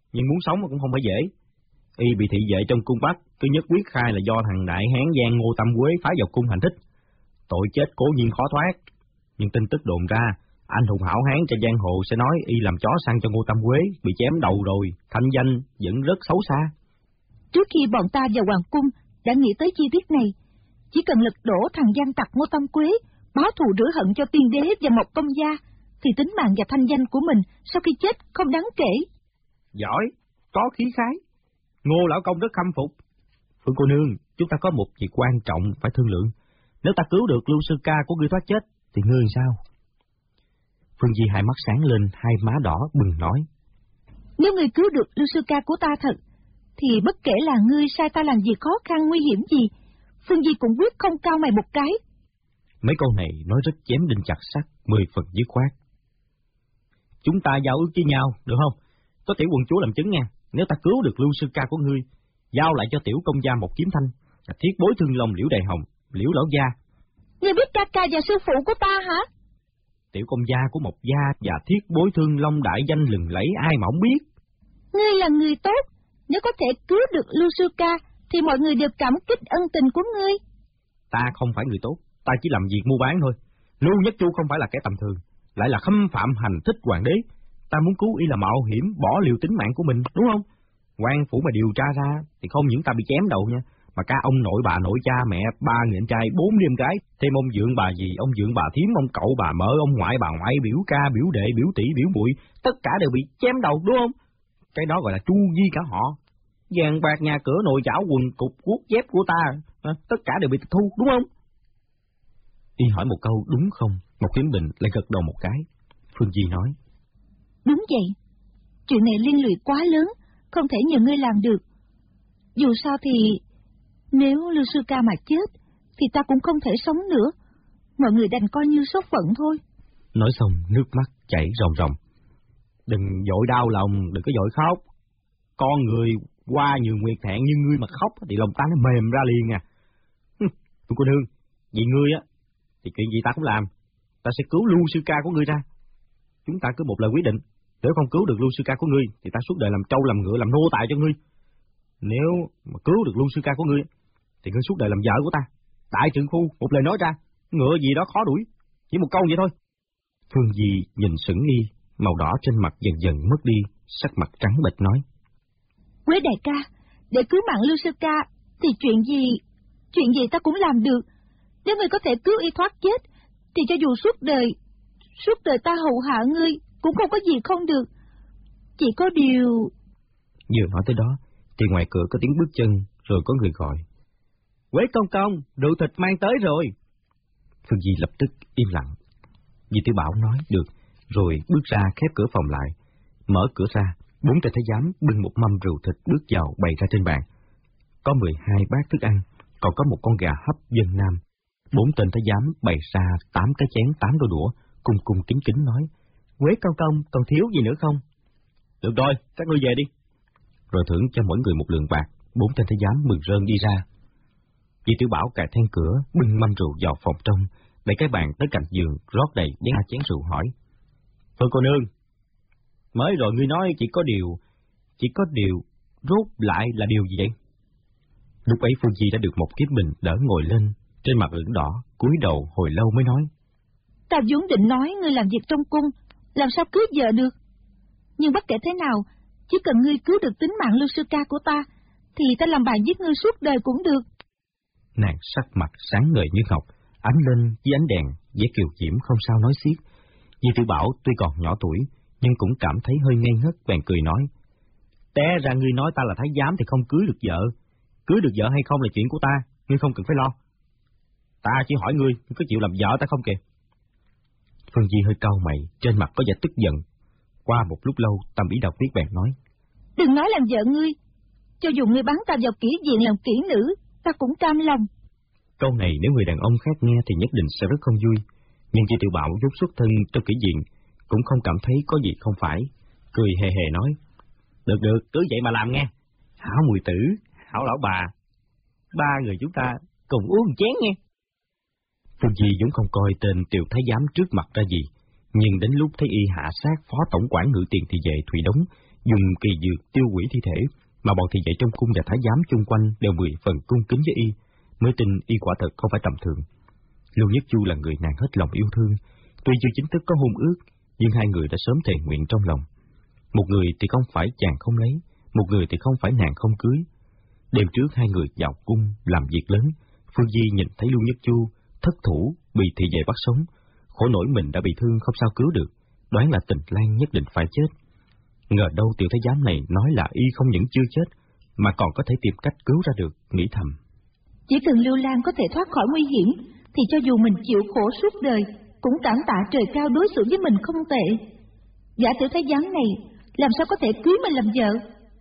nhưng muốn sống cũng không phải dễ. Y bị thị vệ trong cung bắt, cứ nhất quyết khai là do thằng đại hán gian Ngô Tam Quế phá vào cung hành thích. Tội chết cố nhiên khó thoát, nhưng tin tức đồn ra, anh hùng hảo hán trên giang hồ sẽ nói y làm chó săn cho Ngô Tam Quế, bị chém đầu rồi, thanh danh vẫn rất xấu xa. Trước khi bọn ta vào hoàng cung đã nghĩ tới chi tiết này, chỉ cần lật đổ thằng gian tặc Ngô Tam Quế, báo thù rửa hận cho tiên đế và Mộc Công gia, thì tính mạng và thanh danh của mình sau khi chết không đáng kể. Giỏi, có khí khái. Ngô lão công rất khâm phục. Phương cô nương, chúng ta có một việc quan trọng phải thương lượng. Nếu ta cứu được Lưu Sư Ca của ngươi thoát chết, thì ngươi làm sao? Phương Di hai mắt sáng lên, hai má đỏ bừng nói. Nếu ngươi cứu được Lưu Sư Ca của ta thật, thì bất kể là ngươi sai ta làm việc khó khăn nguy hiểm gì, Phương Di cũng quyết không cao mày một cái. Mấy câu này nói rất chém đinh chặt sắt, 10 phần dứt khoát. Chúng ta giao ước với nhau, được không? Có tiểu quận chúa làm chứng nha. Nếu ta cứu được Lưu Sư Ca của ngươi, giao lại cho tiểu công gia một kiếm thanh, thiết bối thương long Liễu Đại Hồng, Liễu lão gia. Ngươi biết ca ca và sư phụ của ta hả? Tiểu công gia của Mộc gia và thiết bối thương long đại danh lừng lẫy ai mà không biết. Ngươi là người tốt, nếu có thể cứu được Lưu Sư Ca, thì mọi người đều cảm kích ân tình của ngươi. Ta không phải người tốt, ta chỉ làm việc mua bán thôi. Lưu Nhất Chu không phải là kẻ tầm thường, lại là khâm phạm hành thích hoàng đế. Ta muốn cứu y là mạo hiểm, bỏ liều tính mạng của mình, đúng không? Quan phủ mà điều tra ra, thì không những ta bị chém đầu nha, mà cả ông nội bà nội cha mẹ, 3 người anh trai, 4 đứa em gái, thêm ông dượng bà dì, ông dượng bà thím, ông cậu bà mợ, ông ngoại bà ngoại, biểu ca, biểu đệ, biểu tỷ, biểu muội, tất cả đều bị chém đầu, đúng không? Cái đó gọi là tru di cả họ. Vàng bạc nhà cửa nội chảo quần cục cuốc dép của ta, tất cả đều bị tịch thu, đúng không? Y hỏi một câu đúng không, Mộc Kiếm Bình lại gật đầu một cái. Phương Di nói. Đúng vậy, chuyện này liên lụy quá lớn, không thể nhờ ngươi làm được. Dù sao thì, nếu Lưu Sư Ca mà chết, thì ta cũng không thể sống nữa. Mọi người đành coi như số phận thôi. Nói xong, nước mắt chảy ròng ròng. Đừng vội đau lòng, đừng có vội khóc. Con người qua nhiều nguyệt hạn như ngươi mà khóc thì lòng ta nó mềm ra liền à. Cô nương, vì ngươi á, thì chuyện gì ta cũng làm. Ta sẽ cứu Lưu Sư Ca của ngươi ra. Chúng ta cứ một lời quyết định. Nếu không cứu được Lưu Sư Ca của ngươi, thì ta suốt đời làm trâu làm ngựa làm nô tài cho ngươi. Nếu mà cứu được Lưu Sư Ca của ngươi, thì ngươi suốt đời làm vợ của ta. Đại trượng phu, một lời nói ra, ngựa gì đó khó đuổi. Chỉ một câu vậy thôi. Phương Di nhìn sững y, màu đỏ trên mặt dần dần mất đi, sắc mặt trắng bệch nói. Quế đại ca, để cứu mạng Lưu Sư Ca, thì chuyện gì ta cũng làm được. Nếu ngươi có thể cứu y thoát chết, thì cho dù suốt đời ta hầu hạ ngươi, cũng không có gì không được. Chỉ có điều... Vừa nói tới đó, thì ngoài cửa có tiếng bước chân, rồi có người gọi. Quế công công, rượu thịt mang tới rồi. Phương Di lập tức im lặng. Di Tiểu Bảo nói được, rồi bước ra khép cửa phòng lại. Mở cửa ra, 4 tên thái giám bưng một mâm rượu thịt bước vào bày ra trên bàn. Có 12 bát thức ăn, còn có một con gà hấp dân nam. 4 tên thái giám bày ra 8 cái chén 8 đôi đũa, cung cung kính kính nói. Quế công công, còn thiếu gì nữa không? Được rồi, các ngươi về đi. Rồi thưởng cho mỗi người một lượng bạc. 4 tên thái giám mừng rơn đi ra. Di Tiểu Bảo cài then cửa, bưng mâm rượu vào phòng trong, đẩy cái bàn tới cạnh giường, rót đầy chén rượu hỏi. Phương cô nương, mới rồi ngươi nói chỉ có điều, rốt lại là điều gì vậy? Lúc ấy Phương Di đã được một Kiếm Bình đỡ ngồi lên, trên mặt ửng đỏ, cúi đầu hồi lâu mới nói. Ta vốn định nói ngươi làm việc trong cung, làm sao cướp vợ được. Nhưng bất kể thế nào, chỉ cần ngươi cứu được tính mạng Lưu Sư Ca của ta, thì ta làm bạn giết ngươi suốt đời cũng được. Nàng sắc mặt sáng ngời như ngọc, ánh lên với ánh đèn, vẻ kiều diễm không sao nói xiết. Di Tiểu Bảo tuy còn nhỏ tuổi, nhưng cũng cảm thấy hơi ngây ngất, bèn cười nói. Té ra ngươi nói ta là thái giám thì không cưới được vợ. Cưới được vợ hay không là chuyện của ta, ngươi không cần phải lo. Ta chỉ hỏi ngươi có chịu làm vợ ta không kìa? Phương Di hơi cau mày, trên mặt có vẻ tức giận. Qua một lúc lâu, Tâm Ý Độc biết bèn nói. Đừng nói làm vợ ngươi, cho dù ngươi bắn ta vào kỹ viện làm kỹ nữ, ta cũng cam lòng. Câu này nếu người đàn ông khác nghe thì nhất định sẽ rất không vui. Nhưng Di Tiểu Bảo vốn xuất thân trong kỹ viện, cũng không cảm thấy có gì không phải, cười hề hề nói. Được, cứ vậy mà làm nghe. Hảo mùi tử, hảo lão bà, 3 người chúng ta cùng uống chén nghe. Phương Di vốn không coi tên Tiểu Thái Giám trước mặt ra gì, nhưng đến lúc thấy y hạ sát phó tổng quản ngự tiền thị vệ Thụy Đống, dùng kỳ dược tiêu hủy thi thể, mà bọn thị vệ trong cung và thái giám chung quanh đều 10 phần cung kính với y, mới tin y quả thật không phải tầm thường. Lưu Nhất Chu là người nàng hết lòng yêu thương, tuy chưa chính thức có hôn ước, nhưng hai người đã sớm thề nguyện trong lòng. Một người thì không phải chàng không lấy, một người thì không phải nàng không cưới. Đêm trước hai người vào cung làm việc lớn, Phương Di nhìn thấy Lưu Nhất Chu thất thủ, bị thị vệ bắt sống, khổ nổi mình đã bị thương không sao cứu được, đoán là Tình Lang nhất định phải chết. Ngờ đâu tiểu thái giám này nói là y không những chưa chết, mà còn có thể tìm cách cứu ra được, nghĩ thầm. Chỉ cần Lưu Lan có thể thoát khỏi nguy hiểm, thì cho dù mình chịu khổ suốt đời, cũng cảm tạ trời cao đối xử với mình không tệ. Gã tiểu thái giám này làm sao có thể cưới mình làm vợ?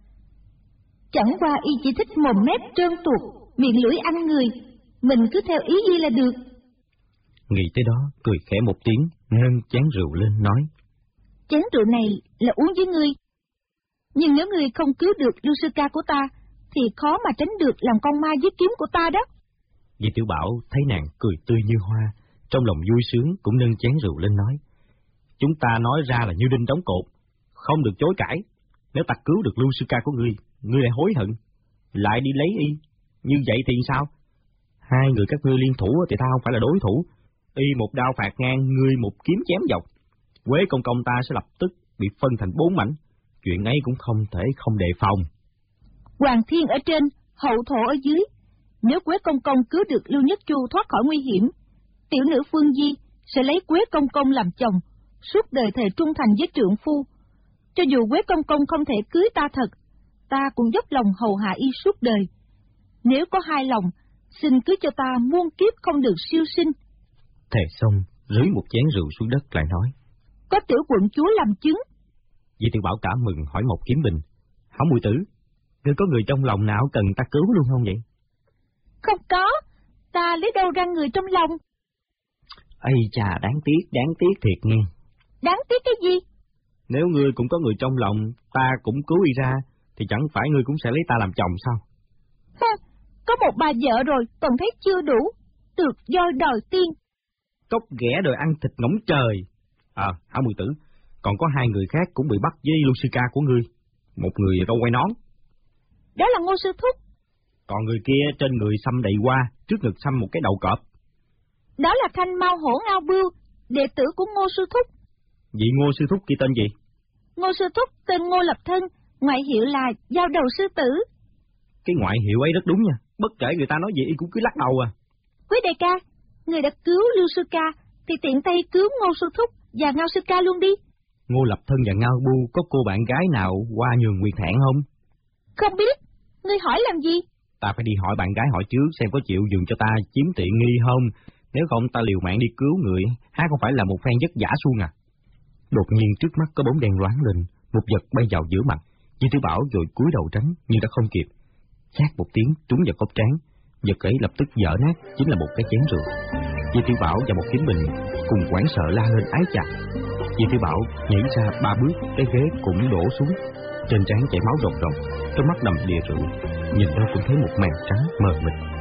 Chẳng qua y chỉ thích mồm mép trơn tuột, miệng lưỡi ăn người, mình cứ theo ý y là được. Nghĩ tới đó, cười khẽ một tiếng, nâng chén rượu lên nói. Chén rượu này là uống với ngươi. Nhưng nếu ngươi không cứu được Lưu sư ca của ta, thì khó mà tránh được làm con ma với kiếm của ta đó. Di Tiểu Bảo thấy nàng cười tươi như hoa, trong lòng vui sướng cũng nâng chén rượu lên nói. Chúng ta nói ra là như đinh đóng cột, không được chối cãi. Nếu ta cứu được Lưu sư ca của ngươi, ngươi lại hối hận, lại đi lấy y, như vậy thì sao? Hai người các ngươi liên thủ thì ta không phải là đối thủ. Y một đao phạt ngang, ngươi một kiếm chém dọc, Quế công công ta sẽ lập tức bị phân thành 4 mảnh. Chuyện ấy cũng không thể không đề phòng. Hoàng thiên ở trên, hậu thổ ở dưới. Nếu Quế công công cứu được Lưu Nhất Chu thoát khỏi nguy hiểm, tiểu nữ Phương Di sẽ lấy Quế công công làm chồng, suốt đời thề trung thành với trượng phu. Cho dù Quế công công không thể cưới ta thật, ta cũng dốc lòng hầu hạ y suốt đời. Nếu có hai lòng, xin cưới cho ta muôn kiếp không được siêu sinh. Thề xong, rưới một chén rượu xuống đất lại nói. Có tiểu quận chúa làm chứng. Di Tiểu Bảo cả mừng hỏi Mộc Kiếm Bình. Hảo muội tử, ngươi có người trong lòng nào cần ta cứu luôn không vậy? Không có, ta lấy đâu ra người trong lòng. Ây chà, đáng tiếc thiệt nghe. Đáng tiếc cái gì? Nếu ngươi cũng có người trong lòng, ta cũng cứu y ra, thì chẳng phải ngươi cũng sẽ lấy ta làm chồng sao? Có một bà vợ rồi, còn thấy chưa đủ, được voi đòi tiên. Cốc ghẻ đòi ăn thịt ngỗng trời. Hảo muội tử, còn có hai người khác cũng bị bắt với Lưu sư ca của ngươi. Một người râu quay nón. Đó là Ngô sư thúc. Còn người kia trên người xăm đầy hoa, trước ngực xăm một cái đầu cọp. Đó là Thanh Mao Hổ Ngao Bưu, đệ tử của Ngô sư thúc. Vị Ngô sư thúc kia tên gì? Ngô sư thúc tên Ngô Lập Thân, ngoại hiệu là Dao Đầu Sư Tử. Cái ngoại hiệu ấy rất đúng nha, bất kể người ta nói gì y cũng cứ lắc đầu à. Quý đại ca, người đã cứu Lưu sư ca, thì tiện tay cứu Ngô sư thúc và Ngao sư ca luôn đi. Ngô Lập Thân và Ngao Bu có cô bạn gái nào qua nhường Nguyệt Thẹn không? Không biết, ngươi hỏi làm gì? Ta phải đi hỏi bạn gái hỏi trước xem có chịu nhường cho ta chiếm tiện nghi không, nếu không ta liều mạng đi cứu người, há không phải là một phen vất vả suông à. Đột nhiên trước mắt có bóng đen loáng lên, một vật bay vào giữa mặt, Di Tiểu Bảo vội cúi đầu tránh nhưng đã không kịp. Chát một tiếng trúng vào cốc trán, vật ấy lập tức vỡ nát, chính là một cái chén rượu. Di Tiểu Bảo và Mộc Kiếm Bình cùng hoảng sợ la lên ái chà. Di Tiểu Bảo nhảy ra 3 bước, cái ghế cũng đổ xuống, trên trán chảy máu ròng ròng, trong mắt đầm đìa rượu, nhìn đâu cũng thấy một màn trắng mờ mịt.